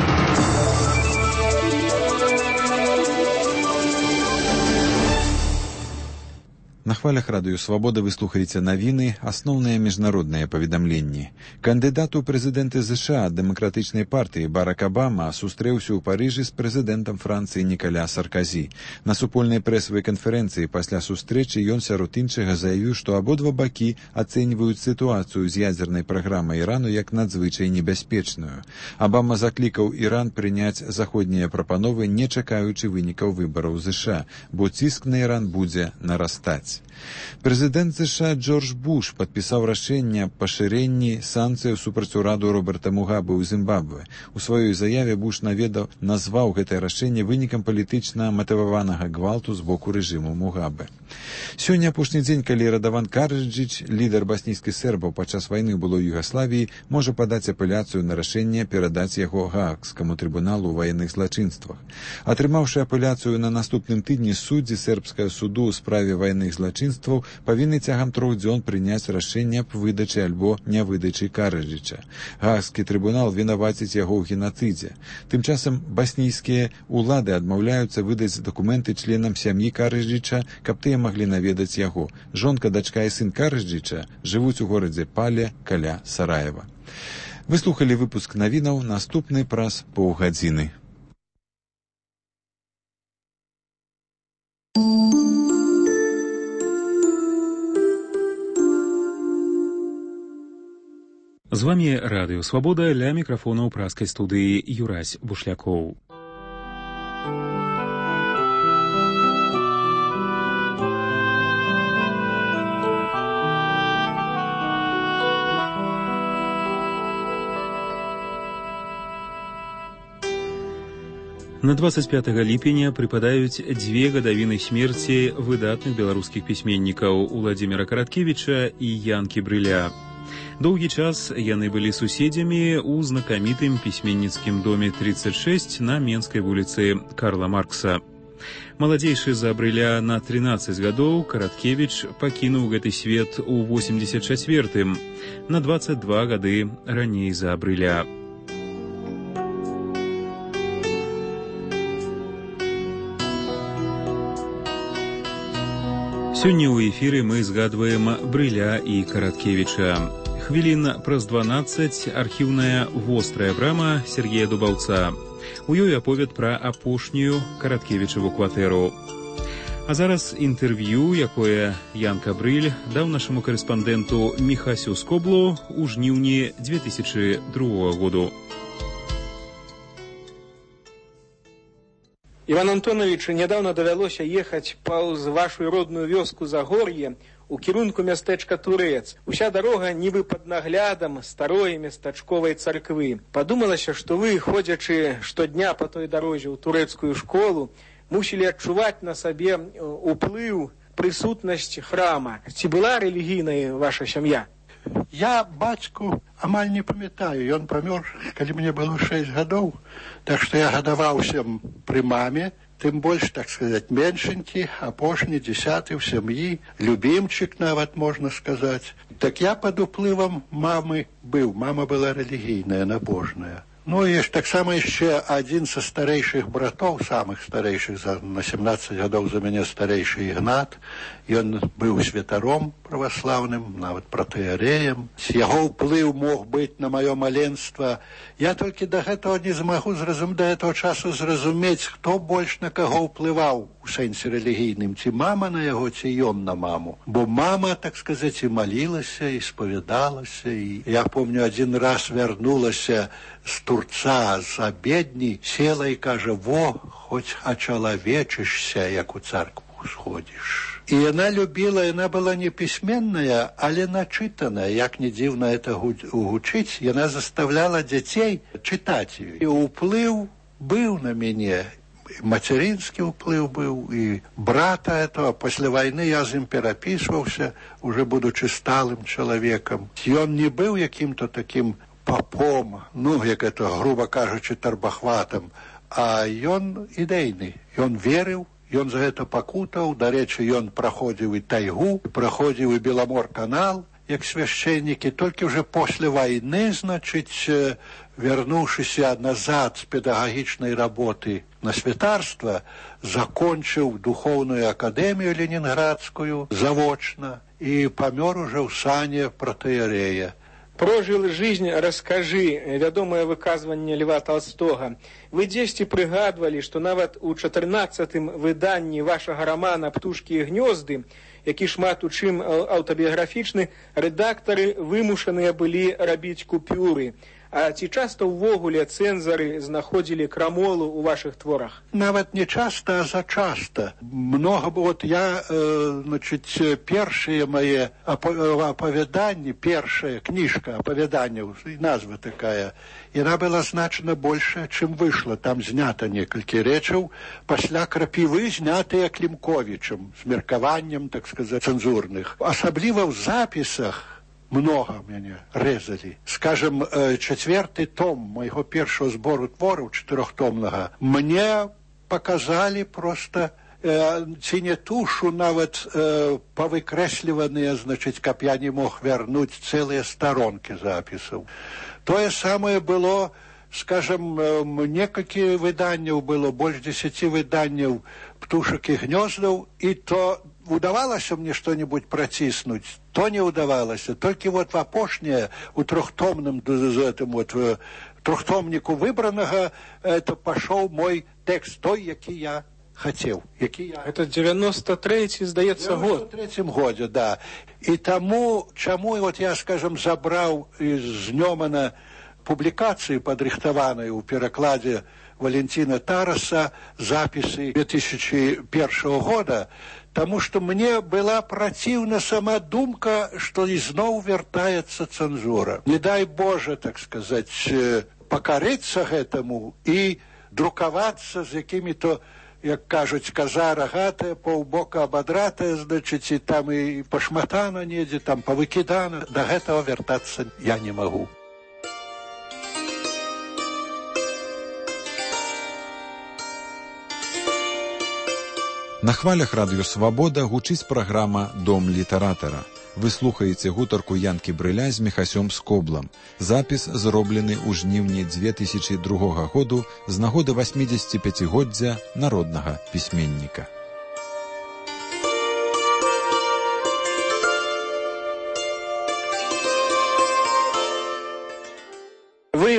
На хвалях радыё «Свабода» вы слухаеце навіны, асноўныя міжнародныя паведамленні. Кандыдат у прэзідэнты ЗША ад дэмакратычнай партыі Барак Абама сустрэўся ў Парыжы з прэзідэнтам Францыі Нікаля Сарказі. На супольнай прэсавай канферэнцыі пасля сустрэчы ён сярод іншага заявіў, што абодва бакі ацэньваюць сітуацыю з ядзернай праграмай Ірану як надзвычай небяспечную. Абама заклікаў Іран прыняць заходнія прапановы, не чакаючы вынікаў выбараў ЗША, бо ціск на Іран будзе нарастаць. Прэзідэнт ЗША Джордж Буш падпісаў рашэнне аб пашырэнні санкцыяў супраць ураду Роберта Мугабе ў Зімбабве. У сваёй заяве Буш назваў гэтае рашэнне вынікам палітычна матываванага гвалту з боку рэжыму Мугабе. Сёння апошні дзень, калі Радаван Караджыч, лідар баснійскіх сербаў падчас вайны ў былой Югаславіі, можа падаць апеляцыю на рашэнне перадаць яго Гаагскаму трыбуналу ў ваенных злачынствах. Атрымаўшы апеляцыю на наступным тыдні, суддзі сербскага суду ў справе ваенных злачынстваў павінны цягам 3 дзён прыняць рашэнне аб выдачы альбо нявыдачы Караджыча. Гаагскі трыбунал вінаваціць яго ў генацыдзе. Тым часам баснійскія улады адмаўляюцца выдаць дакументы членам сям'і Караджыча, каб тыя маглі наведаць яго. Жонка, дачка і сын Караджыча жывуць у горадзе Пале каля Сараева. Вы слухалі выпуск навінаў, наступны праз паўгадзіны. З вами радыё «Свабода», ля мікрафона ў праскай студыі Юрась Бушлякоў. На 25 ліпеня прыпадаюць 2 гадавіны смерці выдатных беларускіх пісьменнікаў Уладзіміра Караткевіча і Янкі Брыля. Доўгі час яны былі суседзямі ў знакамітым пісьменніцкім доме 36 на Менскай вуліцы Карла Маркса. Маладзейшы за Брыля на 13 гадоў, Караткевіч пакінуў гэты свет у 84-м, на 22 гады раней за Брыля. Сёння ў эфіры мы згадваем Брыля і Караткевіча. Хвілін праз 12 архіўная вострая брама Сергея Дубаўца. У ёй аповед пра апошнюю Караткевічаву кватэру. А зараз інтэрв'ю, якое Янка Брыль даў нашаму карэспандэнту Міхасю Скоблу ў жніўні 2002 году. Іван Антонович, нядаўна давялося ехаць паўз вашу родную вёску Загор'е у кірунку мястэчка Турэц. Уся дарога нібы пад наглядам старой местачковай царквы. Падумалася, што вы, ходзячы штодня па той дарозе ў турэцкую школу, мусілі адчуваць на сабе уплыў, прысутнасць храма. Ці была рэлігійнай ваша сям'я? Я бацьку амаль не памятаю. Ён памёр, калі мне было 6 гадоў. Так што я гадаваўся пры маме, тым больш, так сказаць, меншенькі, апошні, 10-й в сям'і, любімчык нават, можна сказаць. Так я пад уплывам мамы быў. Мама была рэлігійная, набожная. Ну і таксама яшчэ адзін са старэйшых братоў, самых старэйшых, на 17 гадоў за мяне старэйшы Ігнат. Ён быў святаром праваслаўным, нават пратэарэем. Яго ўплыў мог быць на маё маленства. Я толькі да гэтага не змагу да гэтага часу зразумець, хто больш на каго ўплываў у сэнсе рэлігійным, ці мама на яго, ці ён на маму. Бо мама, так сказаць, і малілася, і спавядалася. І я помню, адзін раз вярнулася з Турца, з абедні, села і кажа: «Во, хоць ачалавечышся, як у царкву сходзіш». І яна любіла, яна была не пісьменная, але начытаная. Як не дзіўна это гучыць, яна заставляла дзяцей чытаць ёй. І ўплыў быў на мяне. Мацярынскі ўплыў быў, і брата этого. Пасля вайны я з ім перапісваўся, уже будучы сталым чалавекам. Ён не быў якім-то такім папом, ну, як это, грубо кажучы, тарбахватам, а ён ідэйны. Ён верыў, ён за гэта пакутаў. Дарэчы, ён праходзіў і тайгу, праходзіў і Беламор-канал, як свяшчэннікі. Толькі ўжо пасля вайны, значыць, вярнуўшыся назад з педагагічнай работы на святарства, закончыў духоўную акадэмію ленінградскую завочна і памёр уже ў сане пратэарэя. «Прожил жизнь, расскажи» – вядомае выказванне Льва Толстога. Вы дзесьці прыгадвалі, што нават у 14-м выданні вашага рамана «Птушкі і гнёзды», які шмат у чым аўтабіяграфічны, рэдактары вымушаныя былі рабіць купюры. А ці часта ўвогуле цэнзары знаходзілі крамолу ў вашых творах? Нават не часта, а зачаста. Много, вот я, значит, першыя мае апавяданні, першая кніжка апавяданняў, назва такая, яна была значна большая, чым выйшла. Там знята некалькі рэчаў, пасля «Крапівы» знятыя Клімковічам, з меркаваннем, так сказаць, цэнзурных. Асабліва ў запісах много мяне рэзалі. Скажем, 4-й том майго першого збору твораў 4-томнага мне показалі просто ці не тушу, нават павыкрэсліваныя, значыць, каб я не мог вярнуць цэлыя старонкі запісаў. Тое самае было, скажем, некалькі выданняў было, больш 10 выданняў «Птушак і гнёздаў», і то удавалася мне што-нибудь праціснуць, то не удавалася. Толькі вот в апошняе, у 3-томным, трохтомніку выбранага, это пашоў мой тэкст, той, які я хацеў. Это 93-й, здаецца, год. В 93-м годзе, да. І таму, чаму вот я, скажем, забраў з Нёмана публікацыю падрыхтаваную ў перакладзе Валентина Тараса запісы 2001 года, тому что мне была противна сама думка, что изноў вертается цензура. Не дай Боже, так сказать, покориться гэтаму и друковаться з якими-то, як кажуть, коза рогатая, паўбока абадратая, значит, и там и пошматана недзе, там повыкидана. До гэтага вертаться я не могу. На хвалях радыё «Свабода» гучыць праграма «Дом літаратара». Вы слухаеце гутарку Янкі Брыля з Міхасём Скоблам. Запіс зроблены ў жніўні 2002 году з нагоды 85-годдзя народнага пісьменніка. Вы,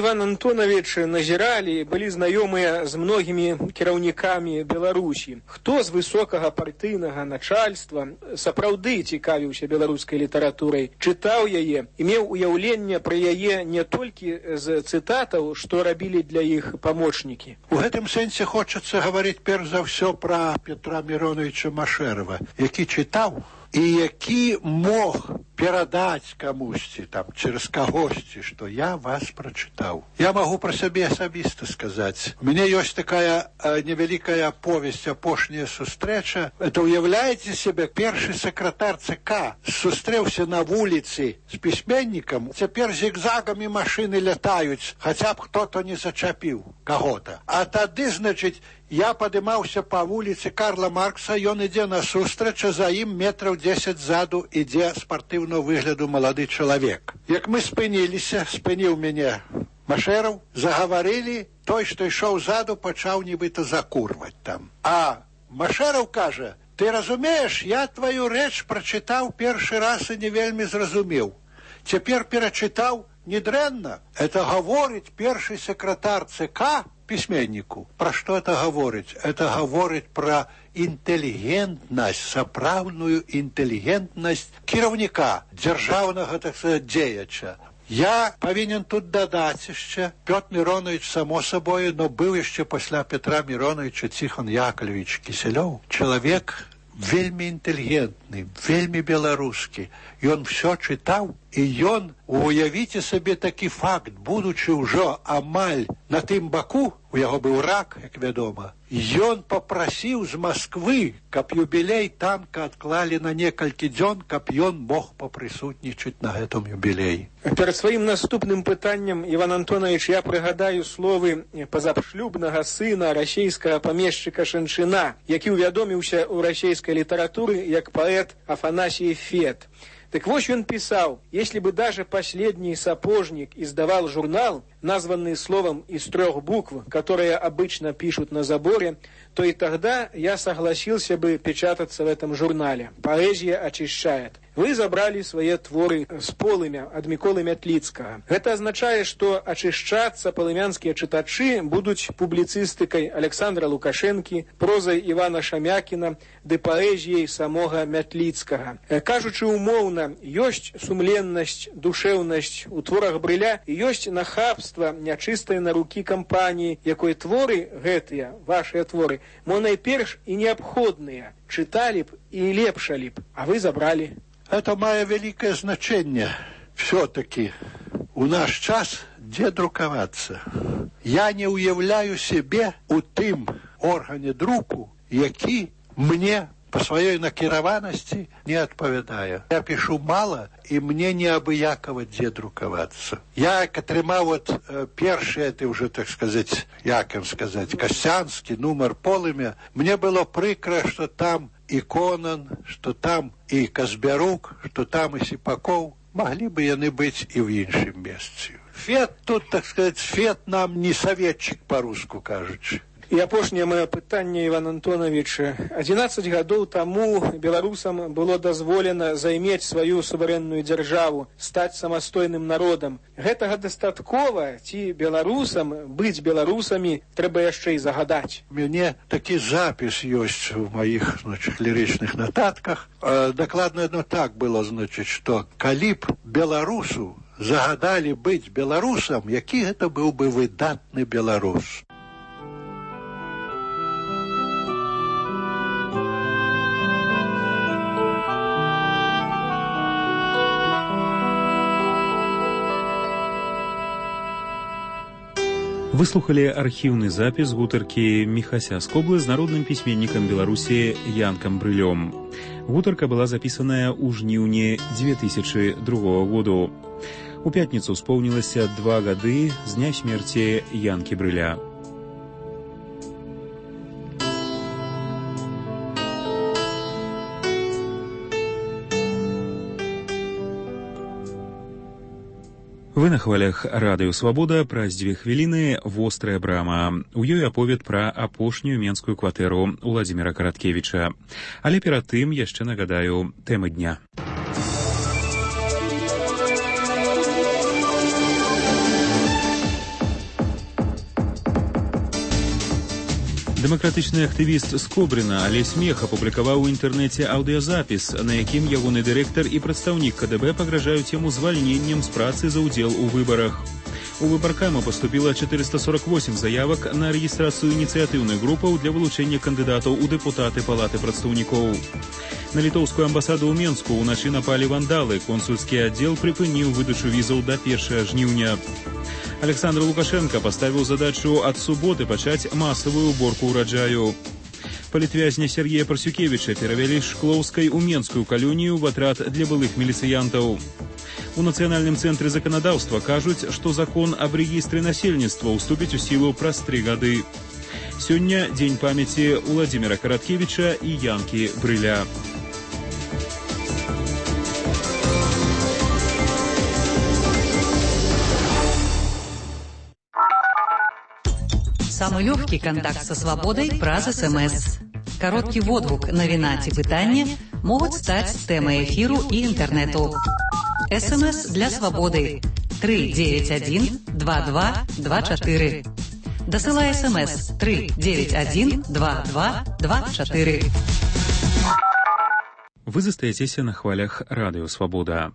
Іван Антонович, назіралі, былі знаёмыя з многімі кіраўнікамі Беларусі. Хто з высокага партыйнага начальства сапраўды цікавіўся беларускай літаратурай, чытаў яе і меў уяўленне пра яе не толькі з цытатаў, што рабілі для іх памочнікі. У гэтым сэнсе хочацца гаварыць перш за ўсё пра Петра Мироновича Машэрава, які чытаў і які мог перадаць камусьці, там, через кагосьці, што я вас прачытаў. Я магу пра сябе асабіста сказаць. У мяне ёсць такая невялікая повесць «Апошняя сустрэча». Это уяўляеце сябе, першы сакратар ЦК сустрэўся на вуліцы з пісьменнікам, цяпер зігзагамі машыны лятаюць, хаця б хто-то не зачапіў каго-то. А тады, значыць, я падымаўся па вуліцы Карла Маркса, ён ідзе на сустрэч, а за ім метраў 10 ззаду ідзе спартыўного выгляду малады чалавек. Як мы спыніліся, спыніў мяне Машэраў, загаварылі, той, што ішоў ззаду, пачаў нібыта закурваць там. А Машэраў кажа: ты разумееш, я твою рэч прачытаў першы раз і не вельмі зразумеў. Цяпер перачытаў недрэнна. Это гаворыць першы сакратар ЦК письменнику. Про что это говорит? Это говорит про интеллигентность, сапраўдную интеллигентность кіраўніка, дзяржаўнага, так сказать, дзеяча. Я павінен тут дадаць яшчэ, Петр Миронович, само собой, но быў яшчэ пасля Петра Мироновича Ціхон Яковлевич Кісялёў, чалавек вельмі інтэлігентны, вельмі беларускі. Ён все чытаў, і ён, уявіце сабе такі факт, будучы ўжо амаль на тым баку, у яго быў рак, як вядома, ён попрасіў з Москвы, каб юбілей танка адклалі на некалькі дзён, каб ён мог папрысутнічаць на гэтым юбілеі. Перад сваім наступным пытаннем, Іван Антонович, я прыгадаю словы пазашлюбнага сына расійскага памешчыка Шаншына, які ўвядоміўся ў расійскай літаратуры як паэт Афанасий Фет. Так вот он писал: если бы даже последний сапожник издавал журнал, названный словом из 3 букв, которые обычно пишут на заборе, то и тогда я согласился бы печататься в этом журнале. Поэзия очищает. Вы забрали свои творы с полымя ад Миколы Мятлицкага. Это означает, что очищаться полымянские читачи будут публицистикой Александра Лукашенки, прозой Ивана Шамякина, ды поэзией самого Мятлицкага. Кажучи умовно, есть сумленность, душевность у творах Брыля, и есть нахабство нячистой на руки компании, якой творы гэтыя, ваши творы, мо найперш и необходные, читали б и лепшали б, а вы забрали. Это мае великое значение. Все-таки у наш час где друкавацца. Я не уявляю себе у тым органе друку, які мне по своей накіраванасці не адпавядае. Я пишу мало, и мне неабыякова дзе друкавацца. Я атрымаў вот першы, это уже, так сказать, як им сказать, касцянскі нумар полымя. Мне было прыкра, что там и Конан, что там и Казбярук, что там и Сипаков. Могли бы яны быть и в іншым месцы. Фет тут, так сказать, Фет нам не советчик, по-руску кажучи. І апошняе маё пытанне, Іван Антонович. 11 гадоў таму беларусам было дазволена займець сваю суверэнную дзяржаву, стаць самастойным народам. Гэтага дастаткова ці беларусам быць беларусамі трэба яшчэ і загадаць? У мяне такі запіс ёсць у маіх, значит, лірычных нататках. Дакладна так было, значит, што калі б беларусу загадалі быць беларусам, які гэта быў бы выдатны беларус. Выслухали архіўны запіс гутаркі Міхася Скоблы з народным пісьменнікам Беларусі Янкам Брылём. Гутарка была запісаная ў жніўні 2002 году. У пятніцу споўнілася 2 гады з дня смерці Янкі Брыля. Вы на хвалях радыё «Свабода». Праз 2 хвіліны «Вострая брама». У ёй аповед пра апошнюю менскую кватэру Уладзіміра Караткевіча. Але перад тым яшчэ нагадаю тэмы дня. Дэмакратычны актывіст з Кобрына Алесь Мех апублікаваў у інтэрнэце аўдыёзапіс, на якім ягоны дырэктар і прадстаўнік КДБ пагражаюць яму звальненнем з працы за ўдзел у выбарах. У выбаркама поступила 448 заявак на рэгістрацыю ініцыятыўных групаў для вылучэння кандыдатаў у дэпутаты палаты прадстаўнікоў. На літоўскую амбасаду ў Менску ўначы напалі вандалы. Консульскі аддзел прыпыніў выдачу візаў да 1 жніўня. Александр Лукашенко поставил задачу от суботы пачаць массовую уборку урожаю. Палітвязня Сергея Парсюкевича перавялі з Шклоўскай у Менскую калонію в атрад для былых міліцыянтаў. У Нацыянальным цэнтры заканадаўства кажуць, што закон аб рэгістры насельніцтва уступіць у сілу праз 3 гады. Сёння дзень памяці Уладзіміра Караткевіча і Янкі Брыля. Самый легкий контакт со свободой праз СМС. Короткий водгук, навіна ці пытанне могуць стаць тэмай эфіру і інтэрнэту. СМС для свободы 391-2224. Дасылай СМС 391-2224. Вы застаецеся на хвалях Радыё Свабода.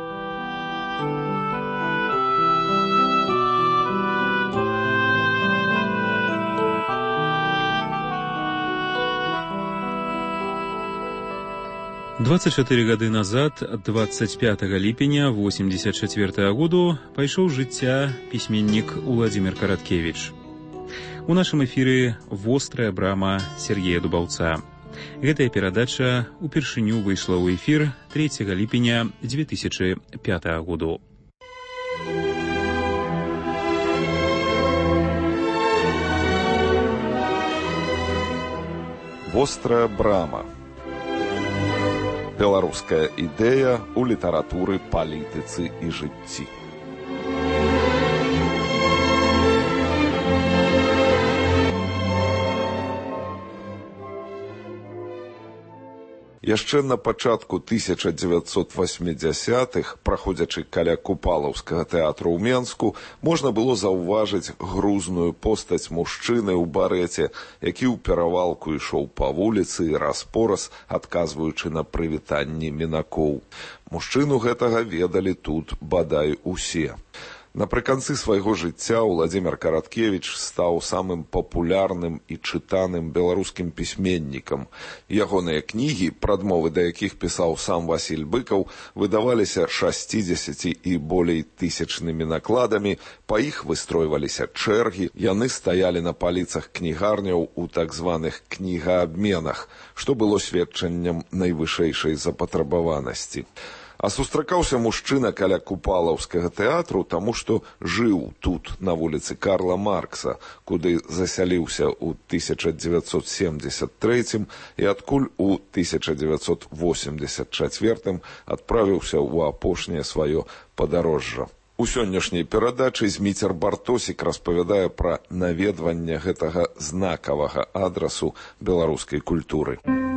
«24 гады назад, 25 ліпеня 84 году, пайшоў жыцця пісьменнік Уладзімір Караткевіч. У нашым эфіры «Вострая брама» Сергея Дубаўца. Гэтая перадача упершыню выйшла ў эфір 3 ліпеня 2005 году. «Вострая брама». Беларуская ідэя ў літаратуры, палітыцы і жыцці. Яшчэ на пачатку 1980-х, праходзячы каля Купалаўскага тэатру ў Менску, можна было заўважыць грузную постаць мужчыны ў барэце, які ў перавалку ішоў па вуліцы і раз-пораз, адказваючы на прывітанні мінакоў. Мужчыну гэтага ведалі тут бадай усе. Напрыканцы свайго жыцця Уладзімір Караткевіч стаў самым папулярным і чытаным беларускім пісьменнікам. Ягоныя кнігі, прадмовы да якіх пісаў сам Васіль Быкаў, выдаваліся 60 і болей тысячнымі накладамі, па іх выстройваліся чэргі, яны стаялі на паліцах кнігарняў у так званых кнігаабменах, што было сведчаннем найвышэйшай запатрабаванасці. А сустракаўся мужчына каля Купалаўскага тэатру, таму што жыў тут, на вуліцы Карла Маркса, куды засяліўся ў 1973 і адкуль у 1984 адправіўся ў апошняе сваё падарожжа. У сённяшняй перадачы Зміцер Бартосік распавядае пра наведванне гэтага знакавага адрасу беларускай культуры.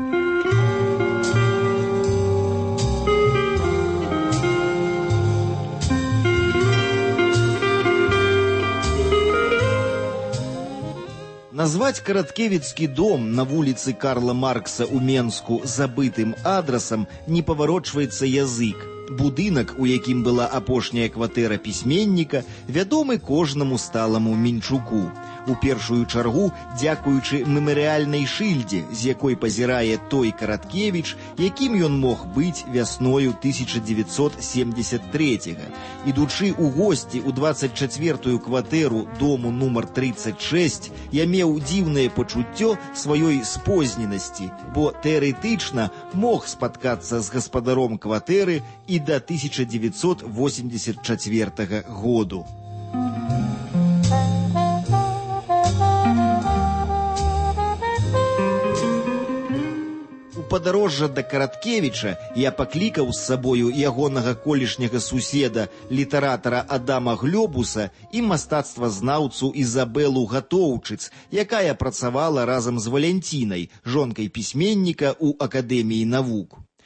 Назваць Караткевіцкі дом на вуліцы Карла Маркса ў Менску забытым адрасам не паварочваецца язык. Будынак, у якім была апошняя кватэра пісьменніка, вядомы кожнаму сталаму мінчуку. У першую чаргу дзякуючы мемарыяльнай шыльдзе, з якой пазірае той Караткевіч, якім ён мог быць вясною 1973-го. Ідучы ў госці ў 24-ю кватэру дому нумар 36, я меў дзіўнае пачуццё сваёй спозненасці, бо тэарэтычна мог спаткацца з гаспадаром кватэры і да 1984 году. Падарожжа да Караткевіча я паклікаў з сабою ягонага колішняга суседа, літаратара Адама Глёбуса і мастацтвазнаўцу Ізабелу Гатоўчыц, якая працавала разам з Валянцінай, жонкай пісьменніка ў Акадэміі навук.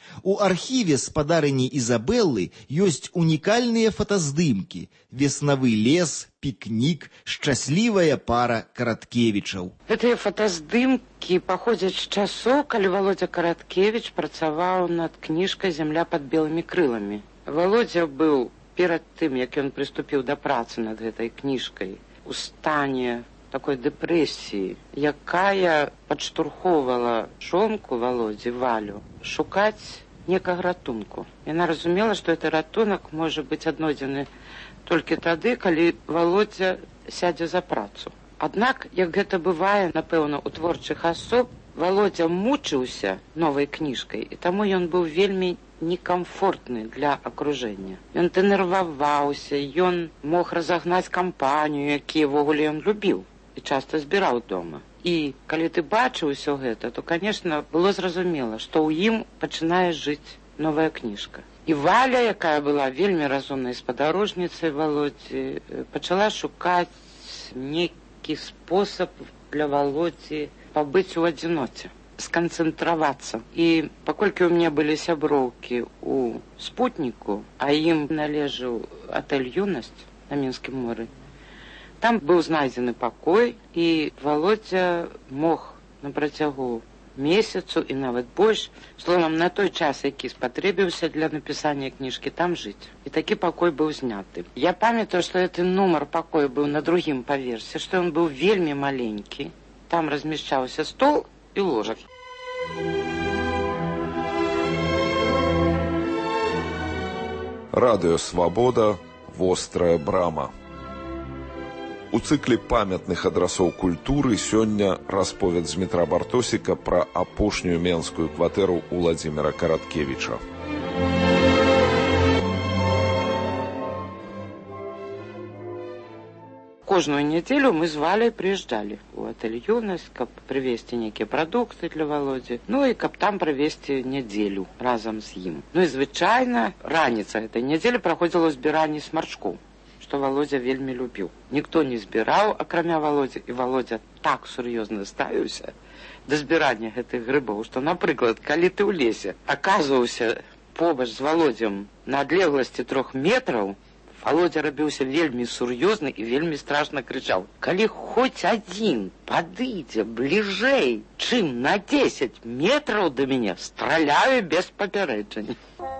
У архіве спадарыні Ізабеллы ёсць унікальныя фотаздымкі: веснавы лес, пікнік, шчаслівая пара Караткевічаў. Гэтыя фотаздымкі паходзяць з часоў, калі Володя Караткевіч працаваў над кніжкай «Зямля пад белымі крыламі». Володя быў перад тым, як ён прыступіў да працы над гэтай кніжкай, у стане такой дэпрэсіі, якая падштурхоўвала жонку Володзі, Валю, шукаць некага ратунку. Яна разумела, што гэты ратунак можа быць аднойдзены толькі тады, калі Володя сядзе за працу. Аднак, як гэта бывае, напэўна, у творчых асоб, Володя мучыўся новай кніжкай, і таму ён быў вельмі некамфортны для акружэння. Ён тэнерваваўся, ён мог разагнаць кампанію, якія ввогуле ён любіў і часта збіраў дома. І калі ты бачыў усё гэта, то, конечно, было зразумела, што ў ім пачынае жыць новая кніжка. І Валя, якая была вельмі разумнай спадарожніцай Володзі, пачала шукаць нейкі спосаб для Володзі пабыць у адзіноце, сканцэнтравацца. І паколькі ў мяне былі сяброўкі ў Спутніку, а ім належаў атэль «Юнасць» на Мінскім моры, там быў знайдзены пакой, і Володя мог на працягу месяцу і нават больш, словам, на той час, які спатрэбіўся для напісання кніжкі, там жыць. І такі пакой быў зняты. Я памятаю, што гэты нумар пакоя быў на другім паверсе, што ён быў вельмі маленькі. Там размяшчаўся стол і ложак. Радыё Свабода, вострая брама. У цыкле памятных адрасоў культуры сёння расповед Дмітра Бартосіка пра апошнюю менскую кватэру Уладзіміра Караткевіча. Кожную нядзелю мы з Валяй прыязджалі ў атэль «Юнасць», каб прывезці нейкія прадукты для Володзі, ну і каб там правесці нядзелю разам з ім. Ну і звычайна раніца гэтай нядзелі праходзіла ў збіранні смарчкоў, што Володя вельмі любіў. Ніхто не збіраў, акрамя Володзі, і Володя так сур'ёзна ставіўся да збірання гэтых грыбоў, што, напрыклад, калі ты ў лесе аказваўся побач з Володзем на адлегласці 3 метраў, Володя рабіўся вельмі сур'ёзны і вельмі страшна крычаў: «Калі хоць адзін падыдзе бліжэй, чым на 10 метраў да мяне, страляю без папярэджання».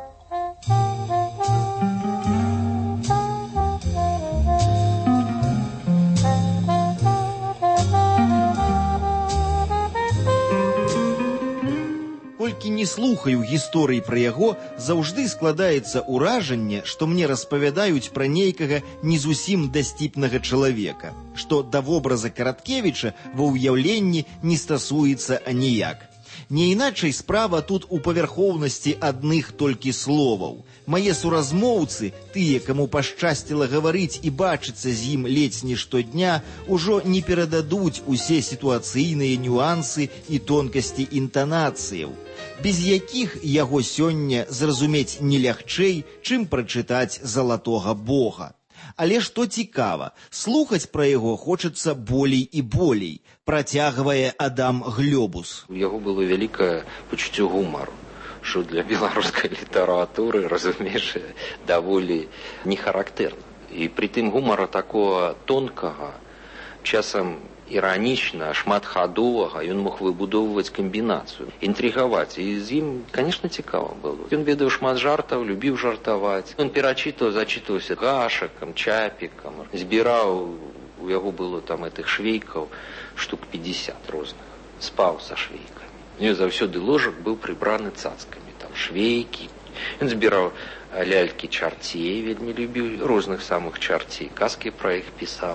Колькі не слухаю гісторый пра яго, заўжды складаецца ўражанне, што мне распавядаюць пра нейкага не зусім дасціпнага чалавека, што да вобраза Караткевіча ва ўяўленні не стасуецца аніяк. Не іначай справа тут у павярхоўнасці адных толькі словаў. Мае суразмоўцы, тыя, каму пашчасціла гаварыць і бачыцца з ім ледзь не штодня, ужо не перададуць усе сітуацыйныя нюансы і тонкасці інтанацыяў, без якіх яго сёння зразумець не лягчэй, чым прачытаць «Залатога Бога». Але што цікава, слухаць пра яго хочацца болей і болей, працягвае Адам Глёбус. У яго было вялікае пачуццё гумару, што для беларускай літаратуры, разумееш, даволі не характэрна. І притым гумара такого тонкага, часам іранічна, шматхадовага, ён мог выбудоўваць камбінацыю, інтрыгаваць. І з ім, конечно, цікава было. Ён ведаў шмат жартаў, любіў жартаваць. Ён перачытаў, зачытваўся Гашакам, Чапікам, збіраў, у яго было там этих швейкаў штук 50 розных. Спаў са швейкамі. У него заўсёды ложак быў прыбраны цацкамі, там швейкі. Ён збіраў лялькі чарцей, вельмі любіў розных самых чарцей, казкі пра іх пісаў.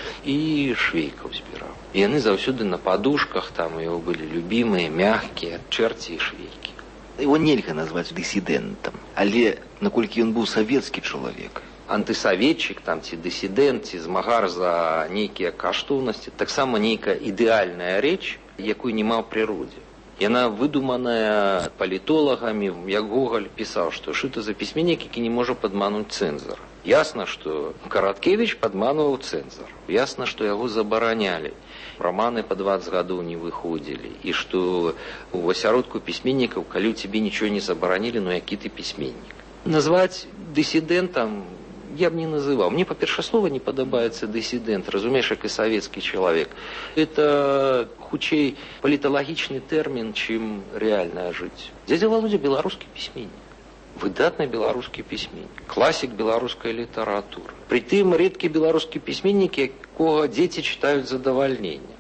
І швейкаў збіраў. І яны заўсёды на падушках, там у яго былі любімыя, мягкія чэрці і швейкі. Его нельга назваць дысідэнтам, але наколькі ён быў савецкі чалавек. Антысаветчык, там, ці дысідэнт, ці змагар за нейкія каштоўнасці, таксама нейкая ідэальная рэч, якую няма ў прыродзе. Яна выдуманая палітолагамі, як Гоголь пісаў, што это за пісьменнік, які не можа падмануць цэнзара. Ясна, што Караткевіч падмануваў цэнзар. Ясна, што яго забаранялі. романы по 20 гадоў не выходзілі, і што у асяродку пісьменнікаў, калі ў цябе нічого не забаранілі, ну які ты пісьменнік. Назваць дысідэнтам я б не называў. Мне, па-першае, слова не падабаецца дысідэнт, разумееш, як і савецкі чалавек. Это хутчэй паліталагічны тэрмін, чым рэальнае жыццё. Дзядзя Валодзя беларускі пісьменнік. Выдатны беларускі пісьменнік, класік беларускай літаратуры. Притым рэдкі беларускі пісьменнік, якога дзеці чытаюць з задавальнення.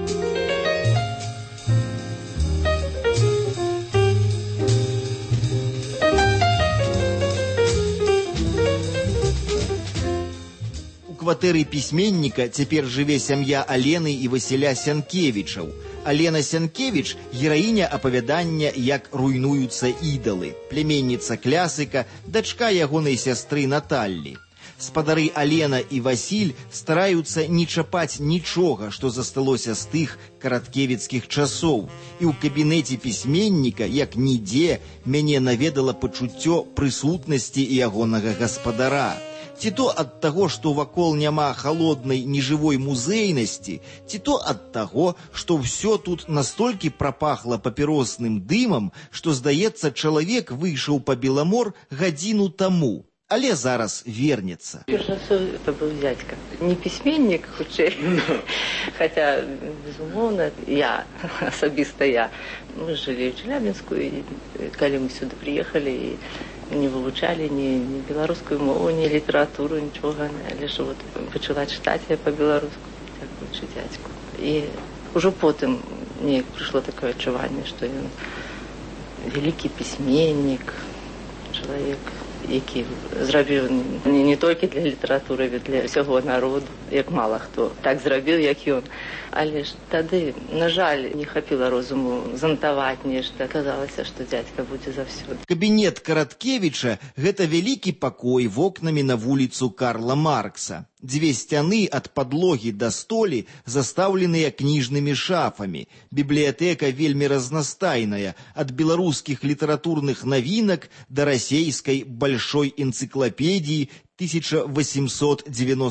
У кватэры пісьменніка цяпер жыве сям'я Алены і Васіля Сянкевічаў. Алена Сянкевіч – гераіня апавядання «Як руйнуюцца ідалы», пляменніца клясыка, дачка ягонай сястры Наталлі. Спадары Алена і Васіль стараюцца не чапаць нічога, што засталося з тых караткевіцкіх часоў. І ў кабінеце пісьменніка, як нідзе, мяне наведала пачуццё прысутнасці ягонага гаспадара. Ці то ад таго, што вакол няма халоднай нежывой музейнасці, ці то ад таго, што ўсё тут настолькі прапахла папіросным дымам, што, здаецца, чалавек выйшаў па Беламор гадзіну таму, але зараз вернецца. Перш за ўсё, это быў дзядзька. Не пісьменнік, хутчэй, хаця, безумоўна, я, асабіста я. Мы жылі ў Челябінску, і калі мы сюды прыехалі, не вывучалі ні беларускую мову, ні літаратуру, нічога, але ж вот пачала чытаць я па-беларуску, дзякуючы дзядзьку. І ўжо потым неяк прыйшло такое адчуванне, што ён вялікі пісьменнік, чалавек, які зрабіў не толькі для літаратуры, але для ўсяго народу, як мала хто так зрабіў, як ён. Але ж тады, на жаль, не хапіла розуму занатаваць нешта. Казалася, што дзядзька будзе заўсёды. Кабінет Караткевіча – гэта вялікі пакой вокнамі на вуліцу Карла Маркса. Дзве сцяны ад падлогі да столі застаўленыя кніжнымі шафамі. Бібліятэка вельмі разнастайная, ад беларускіх літаратурных навінак да расейскай большой энцыклапедіі 1896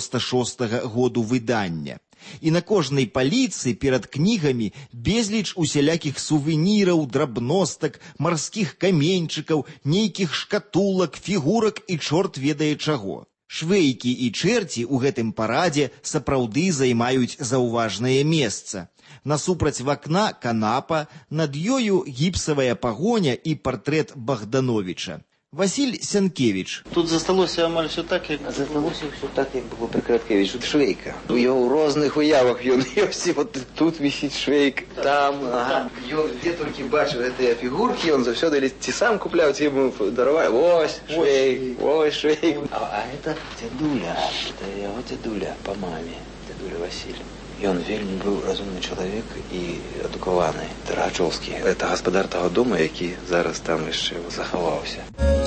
году выдання. І на кожнай паліцы перад кнігамі безліч усялякіх сувеніраў, драбностак, марскіх каменьчыкаў, нейкіх шкатулак, фігурак і чорт ведае чаго. Швейкі і чэрці ў гэтым парадзе сапраўды займаюць заўважнае месца. Насупраць вакна канапа, над ёю гіпсавая пагоня і партрэт Богдановича. Васіль Сянкевіч. Тут засталося амаль все так, як... Засталося все так, як було при Караткевичу. Тут швейка. У його в різних уявах він є. От тут висить швейк, там. Ага. Він де тільки бачив ці фігурки, він завжди ті сам купляв, ті йому дарував. Ось швейк, ось швейк. А це дядуля. Це його дядуля по мамі. Дядуля Василь. Ён вельмі быў разумны чалавек і адукаваны. Таргачоўскі. Это гаспадар таго дома, які зараз там яшчэ захаваўся.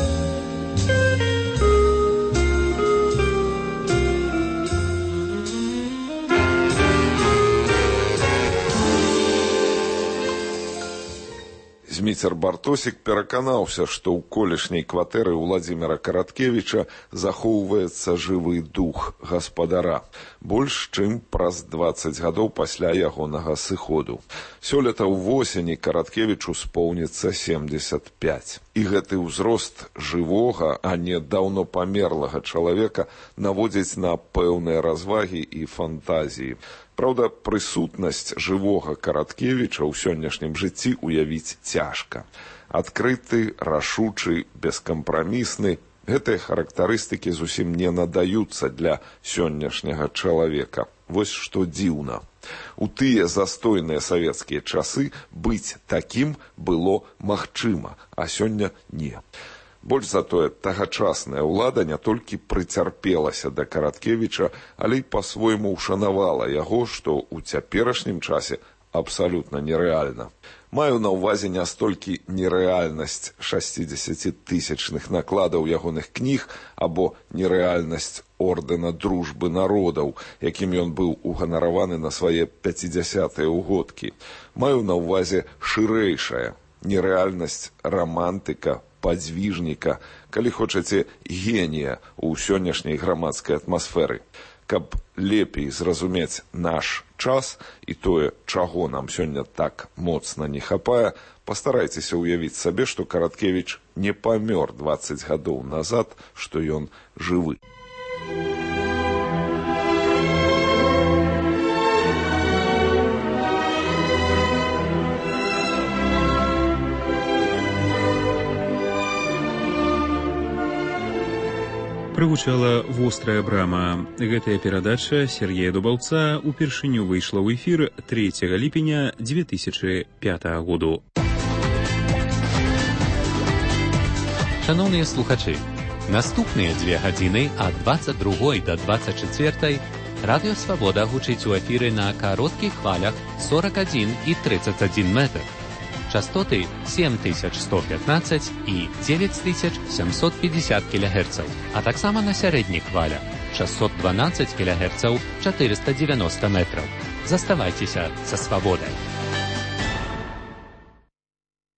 Зміцер Бартосік пераканаўся, што ў колішняй кватэры Уладзіміра Караткевіча захоўваецца жывы дух гаспадара, больш чым праз 20 гадоў пасля ягонага сыходу. Сёлета ўвосені Караткевічу споўніцца 75. І гэты ўзрост жывога, а не даўно памерлага чалавека наводзіць на пэўныя развагі і фантазіі. Праўда, прысутнасць жывога Караткевіча ў сённяшнім жыцці уявіць цяжка. Адкрыты, рашучы, бескампрамісны – гэтыя характарыстыкі зусім не надаюцца для сённяшняга чалавека. Вось што дзіўна. У тыя застойныя савецкія часы быць такім было магчыма, а сёння не. Больш за тое, тагачасная ўлада не толькі прыцярпелася да Караткевіча, але і па-свойму ўшанавала яго, што ў цяперашнім часе абсалютна нерэальна. Маю на ўвазе не столькі нерэальнасць 60-тысячных накладаў ягоных кніг або нерэальнасць ордэна дружбы народаў, якім ён быў уганараваны на свае 50-е ўгодкі. Маю на ўвазе шырэйшая нерэальнасць рамантыка, падзвіжніка, калі хочаце, генія ў сённяшняй грамадскай атмасферы. Каб лепей зразумець наш час і тое, чаго нам сёння так моцна не хапае, пастарайцеся ўявіць сабе, што Караткевіч не памёр 20 гадоў назад, што ён жывы. Прагучала вострая брама. Гэтая перадача Сергея Дубаўца упершыню выйшла ў эфір 3 ліпеня 2005 году. Шановні слухачі, наступныя 2 гадзіны ад 22 до 24 Радыё Свабода гучыць у эфіры на кароткіх хвалях 41 і 31 метр. Частоты 7115 і 9750 кГц, а таксама на сярэдніх хвалях 612 кГц 490 метраў. Заставайцеся са свабодай.